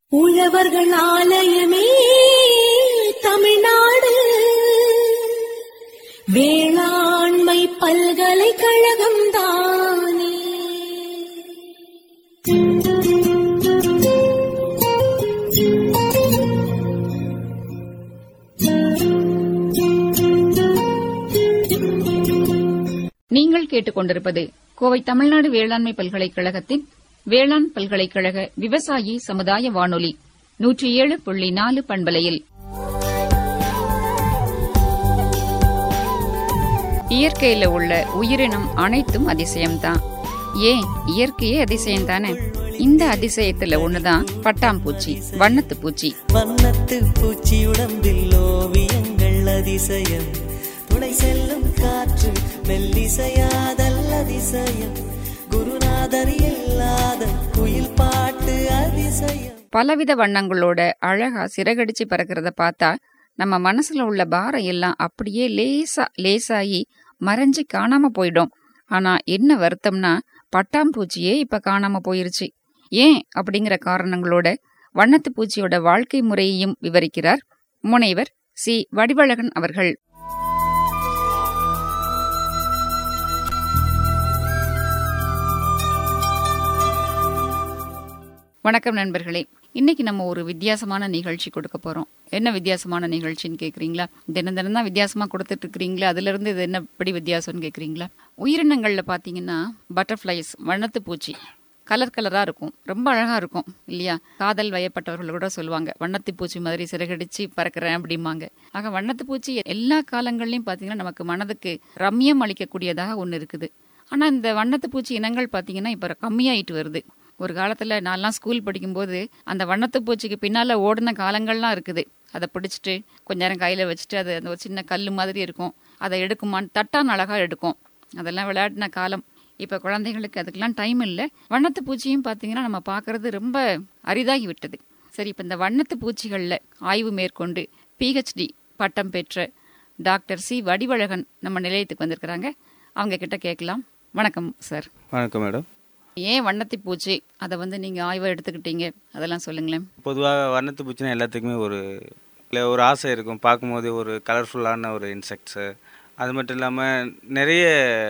உழவர்கள் ஆலயமே தமிழ்நாடு வேளாண்மை பல்கலைக்கழகம் தானே. நீங்கள் கேட்டுக்கொண்டிருப்பது கோவை தமிழ்நாடு வேளாண்மை பல்கலைக்கழகத்தின் வேளாண் பல்கலைக்கழக விவசாயி சமுதாய வானொலி 107.4 பண்பலையில் இயற்கையில உள்ள உயிரினம் அனைத்தும் அதிசயம்தான். ஏன் இயற்கையே அதிசயம்தானே. இந்த அதிசயத்துல ஒண்ணுதான் பட்டாம்பூச்சி, வண்ணத்து பூச்சி. வண்ணத்து பூச்சி உடம்பில் ஓவியங்கள் அதிசயம், துணை செல்லும் காற்று மெல்லிசையாதல் அதிசயம், குருநாதர் இல்லாத குயில் பாட்டு அதிசயம். பலவித வண்ணங்களோட அழகா சிறகடிச்சு பறக்கிறத பார்த்தா நம்ம மனசுல உள்ள பாரம் எல்லாம் அப்படியே லேசாயி மறைஞ்சு காணாம போயிடும். ஆனா என்ன வருத்தம்னா பட்டாம்பூச்சியே இப்ப காணாம போயிருச்சு. ஏன் அப்படிங்கிற காரணங்களோட வண்ணத்து பூச்சியோட வாழ்க்கை முறையையும் விவரிக்கிறார் முனைவர் சி. வடிவழகன் அவர்கள். வணக்கம் நண்பர்களே. இன்னைக்கு நம்ம ஒரு வித்தியாசமான நிகழ்ச்சி கொடுக்க போறோம். என்ன வித்தியாசமான நிகழ்ச்சின்னு கேக்குறீங்களா? தினம் தான் வித்தியாசமா கொடுத்துட்டு இருக்கிறீங்களா? அதுல இருந்து இது என்ன எப்படி வித்தியாசம்னு கேக்குறீங்களா? உயிரினங்கள்ல பாத்தீங்கன்னா பட்டர்ஃபிளைஸ், வண்ணத்து பூச்சி கலர் கலரா இருக்கும், ரொம்ப அழகா இருக்கும் இல்லையா? காதல் வயப்பட்டவர்கள் கூட சொல்லுவாங்க, வண்ணத்து பூச்சி மாதிரி சிறகடிச்சு பறக்கிறேன் அப்படிம்பாங்க. ஆக வண்ணத்து பூச்சி எல்லா காலங்கள்லயும் பாத்தீங்கன்னா நமக்கு மனதுக்கு ரம்யம் அளிக்கக்கூடியதாக ஒண்ணு இருக்குது. ஆனா இந்த வண்ணத்து பூச்சி இனங்கள் பாத்தீங்கன்னா இப்ப கம்மியாயிட்டு வருது. ஒரு காலத்துல நான்லாம் ஸ்கூல் படிக்கும்போது அந்த வண்ணத்து பூச்சிக்கு பின்னால ஓடின காலங்கள்லாம் இருக்குது. அதை பிடிச்சிட்டு கொஞ்ச நேரம் கையில வச்சுட்டு அது அந்த ஒரு சின்ன கல் மாதிரி இருக்கும், அதை எடுக்குமான்னு தட்டான் அழகா எடுக்கும். அதெல்லாம் விளையாடின காலம். இப்ப குழந்தைகளுக்கு அதுக்கெல்லாம் டைம் இல்லை. வண்ணத்து பூச்சியும் பாத்தீங்கன்னா நம்ம பாக்குறது ரொம்ப அரிதாகி விட்டது. சரி, இப்ப இந்த வண்ணத்து பூச்சிகள்ல ஆய்வு மேற்கொண்டு PhD பட்டம் பெற்ற டாக்டர் சி. வடிவழகன் நம்ம நிலையத்துக்கு வந்திருக்கிறாங்க. அவங்க கிட்ட கேட்கலாம். வணக்கம் சார். வணக்கம் மேடம். ஏன் வண்ணத்து பூச்சி அதை நீங்க ஆய்வா எடுத்துக்கிட்டீங்க, அதெல்லாம் சொல்லுங்களேன். பொதுவாக வண்ணத்து பூச்சினா எல்லாத்துக்குமே ஒரு ஆசை இருக்கும், பார்க்கும்போது ஒரு கலர்ஃபுல்லான ஒரு இன்செக்ட்ஸு. அது மட்டும் இல்லாமல் நிறைய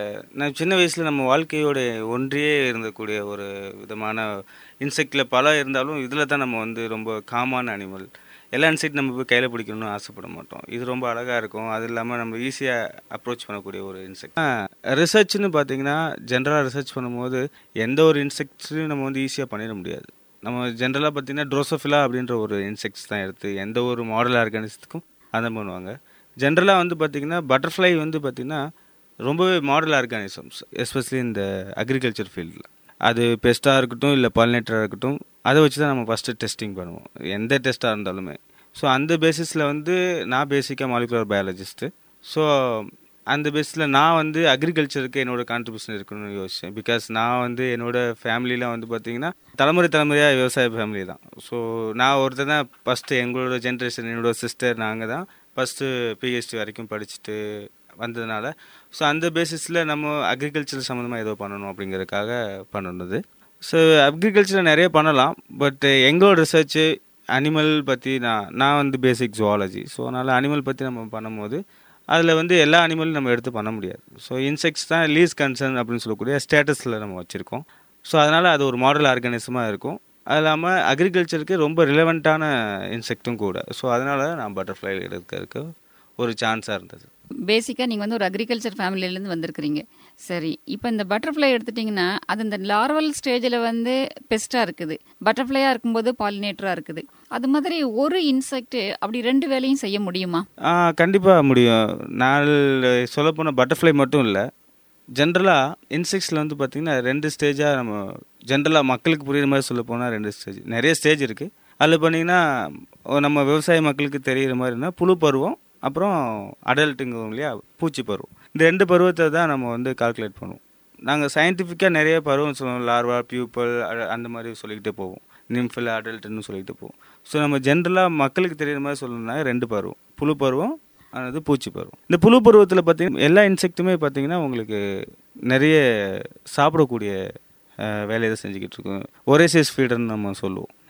சின்ன வயசில் நம்ம வாழ்க்கையோட ஒன்றியே இருந்தக்கூடிய ஒரு விதமான இன்செக்டில் பல இருந்தாலும் இதில் தான் நம்ம ரொம்ப காமான அனிமல். எல்லா இன்செக்ட் நம்ம போய் கையில் பிடிக்கணும்னு ஆசைப்பட மாட்டோம். இது ரொம்ப அழகாக இருக்கும். அது இல்லாமல் நம்ம ஈஸியாக அப்ரோச் பண்ணக்கூடிய ஒரு இன்செக்ட். ரிசர்ச்னு பார்த்தீங்கன்னா ஜென்ரலாக ரிசர்ச் பண்ணும்போது எந்த ஒரு இன்செக்ட்ஸையும் நம்ம ஈஸியாக பண்ணிட முடியாது. நம்ம ஜென்ரலாக பார்த்தீங்கன்னா ட்ரோசோஃபிலா அப்படின்ற ஒரு இன்செக்ட்ஸ் தான் எடுத்து எந்த ஒரு மாடல் ஆர்கானிசத்துக்கும் அதை பண்ணுவாங்க. ஜென்ரலாக பார்த்தீங்கன்னா பட்டர்ஃப்ளை பார்த்தீங்கன்னா ரொம்பவே மாடல் ஆர்கானிசம்ஸ், எஸ்பெஷலி இந்த அக்ரிகல்ச்சர் ஃபீல்டில். அது பெஸ்ட்டாக இருக்கட்டும் இல்லை பாலினேட்டராக இருக்கட்டும், அதை வச்சு தான் நம்ம ஃபஸ்ட்டு டெஸ்டிங் பண்ணுவோம், எந்த டெஸ்ட்டாக இருந்தாலுமே. ஸோ அந்த பேசிஸில் நான் பேசிக்காக மாலிகுலர் பயாலஜிஸ்ட்டு. ஸோ அந்த பேஸில் நான் அக்ரிகல்ச்சருக்கு என்னோட கான்ட்ரிபியூஷன் இருக்குன்னு யோசித்தேன். பிகாஸ் நான் என்னோடய ஃபேமிலியில் பார்த்தீங்கன்னா தலைமுறையாக விவசாய ஃபேமிலி தான். ஸோ நான் ஒருத்தர் தான் ஃபஸ்ட்டு எங்களோட ஜென்ரேஷன், என்னோட சிஸ்டர் நாங்கள் தான் ஃபஸ்ட்டு PhD வரைக்கும் படிச்சுட்டு வந்ததுனால ஸோ அந்த பேசிஸில் நம்ம அக்ரிகல்ச்சர் சம்மந்தமாக ஏதோ பண்ணணும் அப்படிங்கிறதுக்காக பண்ணுனது. ஸோ அக்ரிகல்ச்சரில் நிறைய பண்ணலாம். பட் எங்களோட ரிசர்ச்சு அனிமல் பற்றி நான் பேசிக் ஜுவாலஜி. ஸோ அதனால் அனிமல் பற்றி நம்ம பண்ணும்போது அதில் எல்லா அனிமலும் நம்ம எடுத்து பண்ண முடியாது. ஸோ இன்செக்ட்ஸ் தான் லீஸ் கன்சர்ன் அப்படின்னு சொல்லக்கூடிய ஸ்டேட்டஸில் நம்ம வச்சுருக்கோம். ஸோ அதனால் அது ஒரு மாடல் ஆர்கானிசமாக இருக்கும். அது இல்லாமல் அக்ரிகல்ச்சருக்கு ரொம்ப ரிலவெண்ட்டான இன்செக்ட்டும் கூட. ஸோ அதனால நான் பட்டர்ஃப்ளை எடுக்கிறதுக்கு ஒரு சான்ஸாக இருந்தது. பேசிக்காக நீங்கள் ஒரு அக்ரிகல்ச்சர் ஃபேமிலியிலேருந்து வந்திருக்கிறீங்க. சரி, இப்போ இந்த பட்டர்ஃப்ளை எடுத்துட்டிங்கன்னா அது இந்த லார்வல் ஸ்டேஜில் பெஸ்ட்டாக இருக்குது, பட்டர்ஃப்ளையாக இருக்கும்போது பாலினேட்டராக இருக்குது. அது மாதிரி ஒரு இன்செக்ட் அப்படி ரெண்டு வேலையும் செய்ய முடியுமா? கண்டிப்பாக முடியும். நான் சொல்லப்போனால் பட்டர்ஃப்ளை மட்டும் இல்லை, ஜென்ரலாக இன்செக்ட்ஸில் பார்த்திங்கன்னா 2 ஸ்டேஜாக நம்ம ஜென்ரலாக மக்களுக்கு புரியுற மாதிரி சொல்ல போனால் 2 ஸ்டேஜ், நிறைய ஸ்டேஜ் இருக்குது. அதில் பண்ணிங்கன்னா நம்ம விவசாய மக்களுக்கு தெரிகிற மாதிரினா புழு பருவம், அப்புறம் அடல்ட்டுங்க இல்லையா, பூச்சி பருவம். இந்த 2 பருவத்தை தான் நம்ம கால்குலேட் பண்ணுவோம். நாங்கள் சயின்டிஃபிக்காக நிறைய பருவம் சொல்லுவோம், லார்வா, பியூப்பல், அந்த மாதிரி சொல்லிக்கிட்டே போவோம், நிம்ஃபில், அடல்ட்டுன்னு சொல்லிக்கிட்டு போவோம். ஸோ நம்ம ஜென்ரலாக மக்களுக்கு தெரிகிற மாதிரி சொல்லணும்னா 2 பருவம், புழு பருவம், அது பூச்சி பருவம். இந்த புழு பருவத்தில் பார்த்தீங்கன்னா எல்லா இன்செக்ட்டுமே பார்த்தீங்கன்னா உங்களுக்கு நிறைய சாப்பிடக்கூடிய வேலையை தான் செஞ்சுக்கிட்டு இருக்கோம். ஒரேசியஸ் ஃபீடர்னு நம்ம சொல்லுவோம்.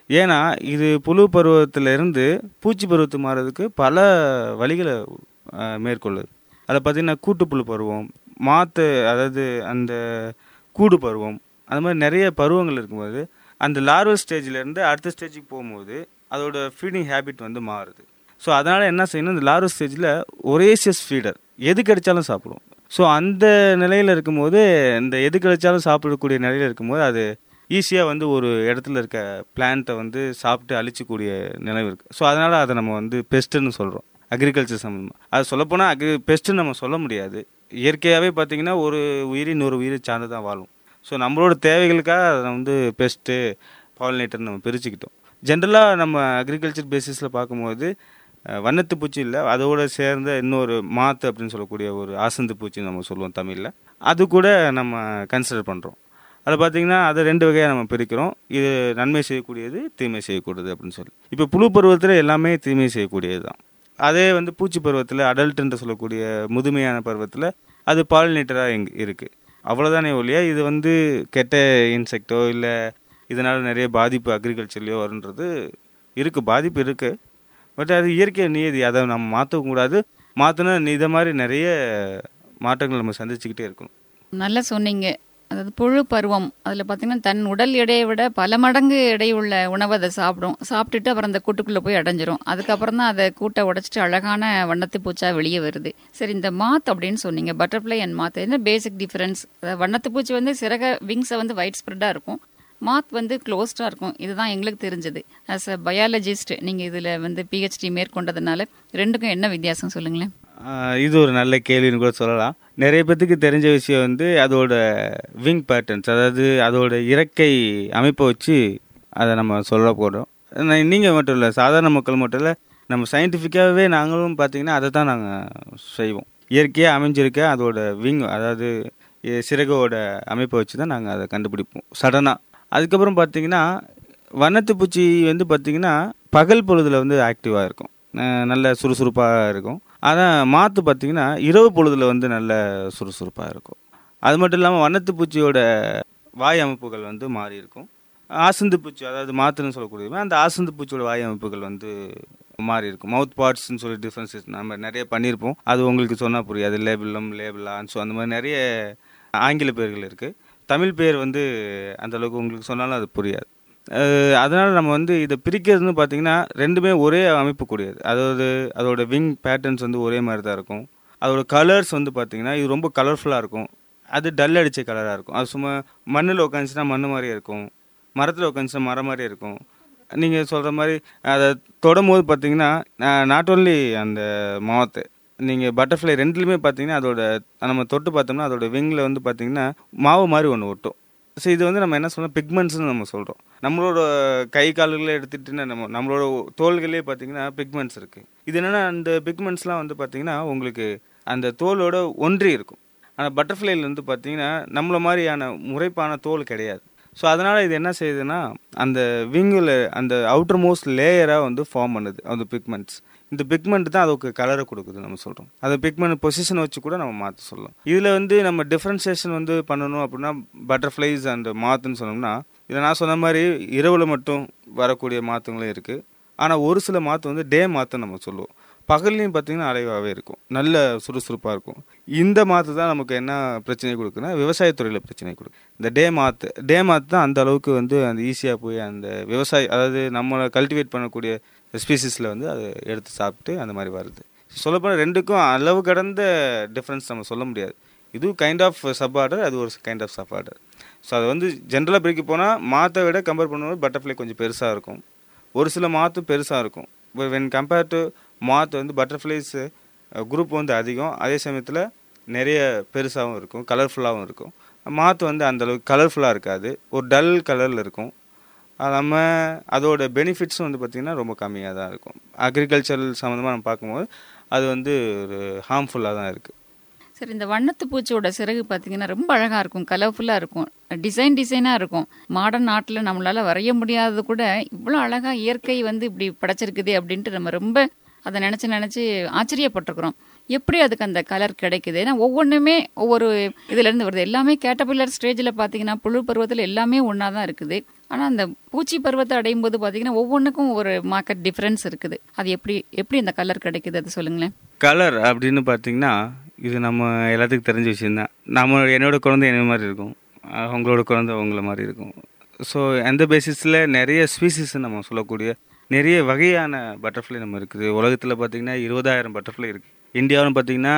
ஏன்னா இது புழு பருவத்திலிருந்து பூச்சி பருவத்து மாறதுக்கு பல வழிகளை மேற்கொள்ளுது. அதில் பார்த்திங்கன்னா கூட்டுப்புழு பருவம், மாற்று அதாவது அந்த கூடு பருவம், அது மாதிரி நிறைய பருவங்கள் இருக்கும்போது அந்த லார்வல் ஸ்டேஜ்லேருந்து அடுத்த ஸ்டேஜுக்கு போகும்போது அதோட ஃபீடிங் ஹேபிட் வந்து மாறுது. ஸோ அதனால் என்ன செய்யணும், இந்த லார்வல் ஸ்டேஜில் ஒரேசியஸ் ஃபீடர் எது கிடைச்சாலும் சாப்பிடும். ஸோ அந்த நிலையில் இருக்கும்போது, இந்த எது கிடைச்சாலும் சாப்பிடக்கூடிய நிலையில் இருக்கும்போது அது ஈஸியாக வந்து ஒரு இடத்துல இருக்க பிளான்ட்டை வந்து சாப்பிட்டு அழிச்சக்கூடிய நிலை இருக்குது. ஸோ அதனால் அதை நம்ம வந்து பெஸ்ட்டுன்னு சொல்கிறோம் அக்ரிகல்ச்சர் சம்மந்தமாக. அது சொல்லப்போனால் பெஸ்ட்டுன்னு நம்ம சொல்ல முடியாது. இயற்கையாகவே பார்த்திங்கன்னா ஒரு உயிரி இன்னொரு உயிரை சார்ந்து தான் வாழும். ஸோ நம்மளோட தேவைகளுக்காக அதை வந்து பெஸ்ட்டு பாலினேட்டர்னு நம்ம பிரிச்சுக்கிட்டோம். ஜென்ரலாக நம்ம அக்ரிகல்ச்சர் பேசிஸில் பார்க்கும்போது வண்ணத்து பூச்சி இல்லை, அதோடு சேர்ந்த இன்னொரு மாத்து அப்படின்னு சொல்லக்கூடிய ஒரு ஆசந்து பூச்சின்னு நம்ம சொல்லுவோம் தமிழில். அது கூட நம்ம கன்சிடர் பண்ணுறோம். அதை பார்த்திங்கன்னா அதை 2 வகையாக நம்ம பிரிக்கிறோம். இது நன்மை செய்யக்கூடியது, தீமை செய்யக்கூடியது அப்படின்னு சொல்லி. இப்போ புழு பருவத்தில் எல்லாமே தீமை செய்யக்கூடியது தான். அதே வந்து பூச்சி பருவத்தில் அடல்ட்டுன்னு சொல்லக்கூடிய முதுமையான பருவத்தில் அது பாலினேட்டராக இருக்குது. அவ்வளோதானே ஒழிய இது வந்து கெட்ட இன்செக்டோ இல்லை இதனால் நிறைய பாதிப்பு அக்ரிகல்ச்சர்லேயோ வருன்றது இருக்குது. பாதிப்பு இருக்குது, பட் அது இயற்கை நியதி, அதை நம்ம மாற்றவும் கூடாது. மாற்றினா இதை மாதிரி நிறைய மாற்றங்கள் நம்ம சந்திச்சுக்கிட்டே இருக்கணும். நல்லா சொன்னீங்க. அதாவது புழு பருவம், அதில் பார்த்தீங்கன்னா தன் உடல் எடையை விட பல மடங்கு எடையுள்ள உணவை அதை சாப்பிட்டுட்டு அப்புறம் அந்த கூட்டுக்குள்ளே போய் அடைஞ்சிரும். அதுக்கப்புறம் தான் அதை கூட்டை உடைச்சிட்டு அழகான வண்ணத்து பூச்சா வெளியே வருது. சரி, இந்த மாத் அப்படின்னு சொன்னீங்க, பட்டர்ஃப்ளை அண்ட் மாத், என்ன பேசிக் டிஃபரன்ஸ்? வண்ணத்து பூச்சி வந்து சிறக விங்ஸை வந்து ஒயிட் ஸ்ப்ரெட்டாக இருக்கும், மாத் வந்து க்ளோஸ்டாக இருக்கும். இதுதான் எங்களுக்கு தெரிஞ்சது. ஆஸ் அ பயாலஜிஸ்ட் நீங்கள் இதில் வந்து பிஹெச்டி மேற்கொண்டதுனால ரெண்டுக்கும் என்ன வித்தியாசம் சொல்லுங்களேன். இது ஒரு நல்ல கேள்வின்னு கூட சொல்லலாம். நிறைய பேத்துக்கு தெரிஞ்ச விஷயம் வந்து அதோட விங் பேட்டர்ன்ஸ், அதாவது அதோட இறக்கை அமைப்பை வச்சு அதை நம்ம சொல்ல போகிறோம். நீங்கள் மட்டும் இல்லை, சாதாரண மக்கள் மட்டும் இல்லை, நம்ம சயின்டிஃபிக்காகவே நாங்களும் பார்த்திங்கன்னா அதை தான் நாங்கள் செய்வோம். இயற்கையாக அமைஞ்சிருக்க அதோட விங், அதாவது சிறகோட அமைப்பை வச்சு தான் நாங்கள் அதை கண்டுபிடிப்போம் சடனாக. அதுக்கப்புறம் பார்த்திங்கன்னா வண்ணத்து பூச்சி வந்து பார்த்திங்கன்னா பகல் பொழுதில் வந்து ஆக்டிவாக இருக்கும், நல்ல சுறுசுறுப்பாக இருக்கும். ஆனால் மாற்று பார்த்திங்கன்னா இரவு பொழுதில் வந்து நல்ல சுறுசுறுப்பாக இருக்கும். அது மட்டும் இல்லாமல் வண்ணத்து பூச்சியோட வாய் அமைப்புகள் வந்து மாறி இருக்கும். ஆசந்து பூச்சி, அதாவது மாற்றுன்னு சொல்லக்கூடியது, அந்த ஆசந்து பூச்சியோட வாய் அமைப்புகள் வந்து மாறி இருக்கும். மவுத் பார்ட்ஸ்ன்னு சொல்லி டிஃப்ரென்சஸ் நம்ம நிறைய பண்ணியிருப்போம். அது உங்களுக்கு சொன்னால் புரியாது. லேபிளான், ஸோ அந்த மாதிரி நிறைய ஆங்கில பேர்கள் இருக்குது. தமிழ் பேர் வந்து அந்தளவுக்கு உங்களுக்கு சொன்னாலும் அது புரியாது. அதனால் நம்ம வந்து இதை பிரிக்கிறதுன்னு பார்த்திங்கன்னா ரெண்டுமே ஒரே அமைப்பு கூடியது. அதாவது அதோட விங் பேட்டர்ன்ஸ் வந்து ஒரே மாதிரி தான் இருக்கும். அதோட கலர்ஸ் வந்து பார்த்திங்கன்னா இது ரொம்ப கலர்ஃபுல்லாக இருக்கும். அது டல் அடித்த கலராக இருக்கும். அது சும்மா மண்ணில் உட்காந்துச்சுன்னா மண் மாதிரியே இருக்கும், மரத்தில் உட்காந்துச்சுன்னா மரம் மாதிரியே இருக்கும். நீங்கள் சொல்கிற மாதிரி அதை தொடும்போது பார்த்திங்கன்னா நாட் ஓன்லி அந்த மாவத்தை, நீங்கள் பட்டர்ஃப்ளை ரெண்டுலேயுமே பார்த்தீங்கன்னா அதோட நம்ம தொட்டு பார்த்தோம்னா அதோட விங்கில் வந்து பார்த்திங்கன்னா மாவு மாதிரி ஒன்று ஒட்டும். ஸோ இது வந்து நம்ம என்ன சொல்கிறோம், பிக்மெண்ட்ஸ்னு நம்ம சொல்கிறோம். நம்மளோட கை கால்களே எடுத்துகிட்டு நம்மளோட தோள்களே பார்த்திங்கன்னா பிக்மெண்ட்ஸ் இருக்குது. இது என்னென்னா அந்த பிக்மெண்ட்ஸ்லாம் வந்து பார்த்திங்கன்னா உங்களுக்கு அந்த தோலோட ஒன்றி இருக்கும். ஆனால் பட்டர்ஃப்ளைல வந்து பார்த்திங்கன்னா நம்மள மாதிரியான முறைப்பான தோல் கிடையாது. ஸோ அதனால் இது என்ன செய்யுதுன்னா அந்த விங்கில் அந்த அவுட்டர் மோஸ்ட் லேயராக வந்து ஃபார்ம் பண்ணுது அந்த பிக்மெண்ட்ஸ். இந்த பிக்மெண்ட் தான் அதுக்கு கலரை கொடுக்குது நம்ம சொல்கிறோம். அந்த பிக்மெண்ட் பொசிஷனை வச்சு கூட நம்ம மாற்ற சொல்லலாம். இதில் வந்து நம்ம டிஃப்ரென்சியேஷன் வந்து பண்ணணும் அப்படின்னா பட்டர்ஃப்ளைஸ் அந்த மாற்றுன்னு சொன்னோம்னா, இதை நான் சொன்ன மாதிரி இரவில் மட்டும் வரக்கூடிய மாற்றுங்களும் இருக்குது. ஆனால் ஒரு சில மாற்று வந்து டே மாற்றுன்னு நம்ம சொல்லுவோம். பகல்லையும் பார்த்திங்கன்னா அலைவாகவே இருக்கும், நல்ல சுறுசுறுப்பாக இருக்கும். இந்த மாற்று தான் நமக்கு என்ன பிரச்சனை கொடுக்குன்னா விவசாயத்துறையில் பிரச்சனை கொடுக்கும். இந்த டே மாற்று தான் அந்த அளவுக்கு வந்து அந்த ஈஸியாக போய் அந்த அதாவது நம்மளை கல்டிவேட் பண்ணக்கூடிய ஸ்பீசிஸில் வந்து அதை எடுத்து சாப்பிட்டு அந்த மாதிரி வருது. சொல்லப்போனால் ரெண்டுக்கும் அளவு கடந்த டிஃப்ரென்ஸ் நம்ம சொல்ல முடியாது. இது கைண்ட் ஆஃப் சப் ஆர்டர், அது ஒரு kind of sub order. So அதை வந்து ஜென்ரலாக பிரிக்க போனால் மாற்றை விட கம்பேர் பண்ணும்போது பட்டர்ஃப்ளை கொஞ்சம் பெருசாக இருக்கும், ஒரு சில மாற்று பெருசாக இருக்கும். வென் கம்பேர் டு மாற்று வந்து பட்டர்ஃப்ளைஸ் குரூப் வந்து அதிகம், அதே சமயத்தில் நிறைய பெருசாகவும் இருக்கும், கலர்ஃபுல்லாகவும் இருக்கும். மாற்று வந்து அந்தளவுக்கு கலர்ஃபுல்லாக இருக்காது, ஒரு டல் கலரில் இருக்கும். நம்ம அதோட பெனிஃபிட்ஸும் வந்து பார்த்திங்கன்னா ரொம்ப கம்மியாக தான் இருக்கும். அக்ரிகல்ச்சரல் சம்மந்தமாக நம்ம பார்க்கும்போது அது வந்து ஒரு ஹார்ம்ஃபுல்லாக தான் இருக்குது. சரி, இந்த வண்ணத்து பூச்சியோட சிறகு பார்த்தீங்கன்னா ரொம்ப அழகாக இருக்கும், கலர்ஃபுல்லாக இருக்கும், டிசைனாக இருக்கும். மாடர்ன் ஆர்ட்டில் நம்மளால் வரைய முடியாதது கூட இவ்வளோ அழகாக இயற்கை வந்து இப்படி படைச்சிருக்குதே அப்படின்ட்டு நம்ம ரொம்ப அதை நினச்சி ஆச்சரியப்பட்டிருக்கிறோம். எப்படி அதுக்கு அந்த கலர் கிடைக்குது? ஏன்னா ஒவ்வொன்றுமே ஒவ்வொரு இதுலேருந்து வருது. எல்லாமே கேட்டபில்லர் ஸ்டேஜில் பார்த்தீங்கன்னா புழு பருவத்தில் எல்லாமே ஒன்றா தான் இருக்குது. ஆனால் அந்த பூச்சி பருவத்தை அடையும் போது பார்த்தீங்கன்னா ஒவ்வொன்றுக்கும் ஒரு மார்க்கெட் டிஃப்ரென்ஸ் இருக்குது. அது எப்படி அந்த கலர் கிடைக்குது அது சொல்லுங்களேன். கலர் அப்படின்னு பார்த்தீங்கன்னா இது நம்ம எல்லாத்துக்கும் தெரிஞ்ச விஷயந்தான். என்னோட குழந்தை என்ன மாதிரி இருக்கும், அவங்களோட குழந்தை அவங்கள மாதிரி இருக்கும். ஸோ அந்த பேசிஸில் நிறைய ஸ்பீசிஸ் நம்ம சொல்லக்கூடிய நிறைய வகையான பட்டர்ஃப்ளை நம்ம இருக்குது. உலகத்தில் பார்த்திங்கன்னா 20,000 பட்டர்ஃப்ளை இருக்குது. இந்தியாவில் பார்த்திங்கன்னா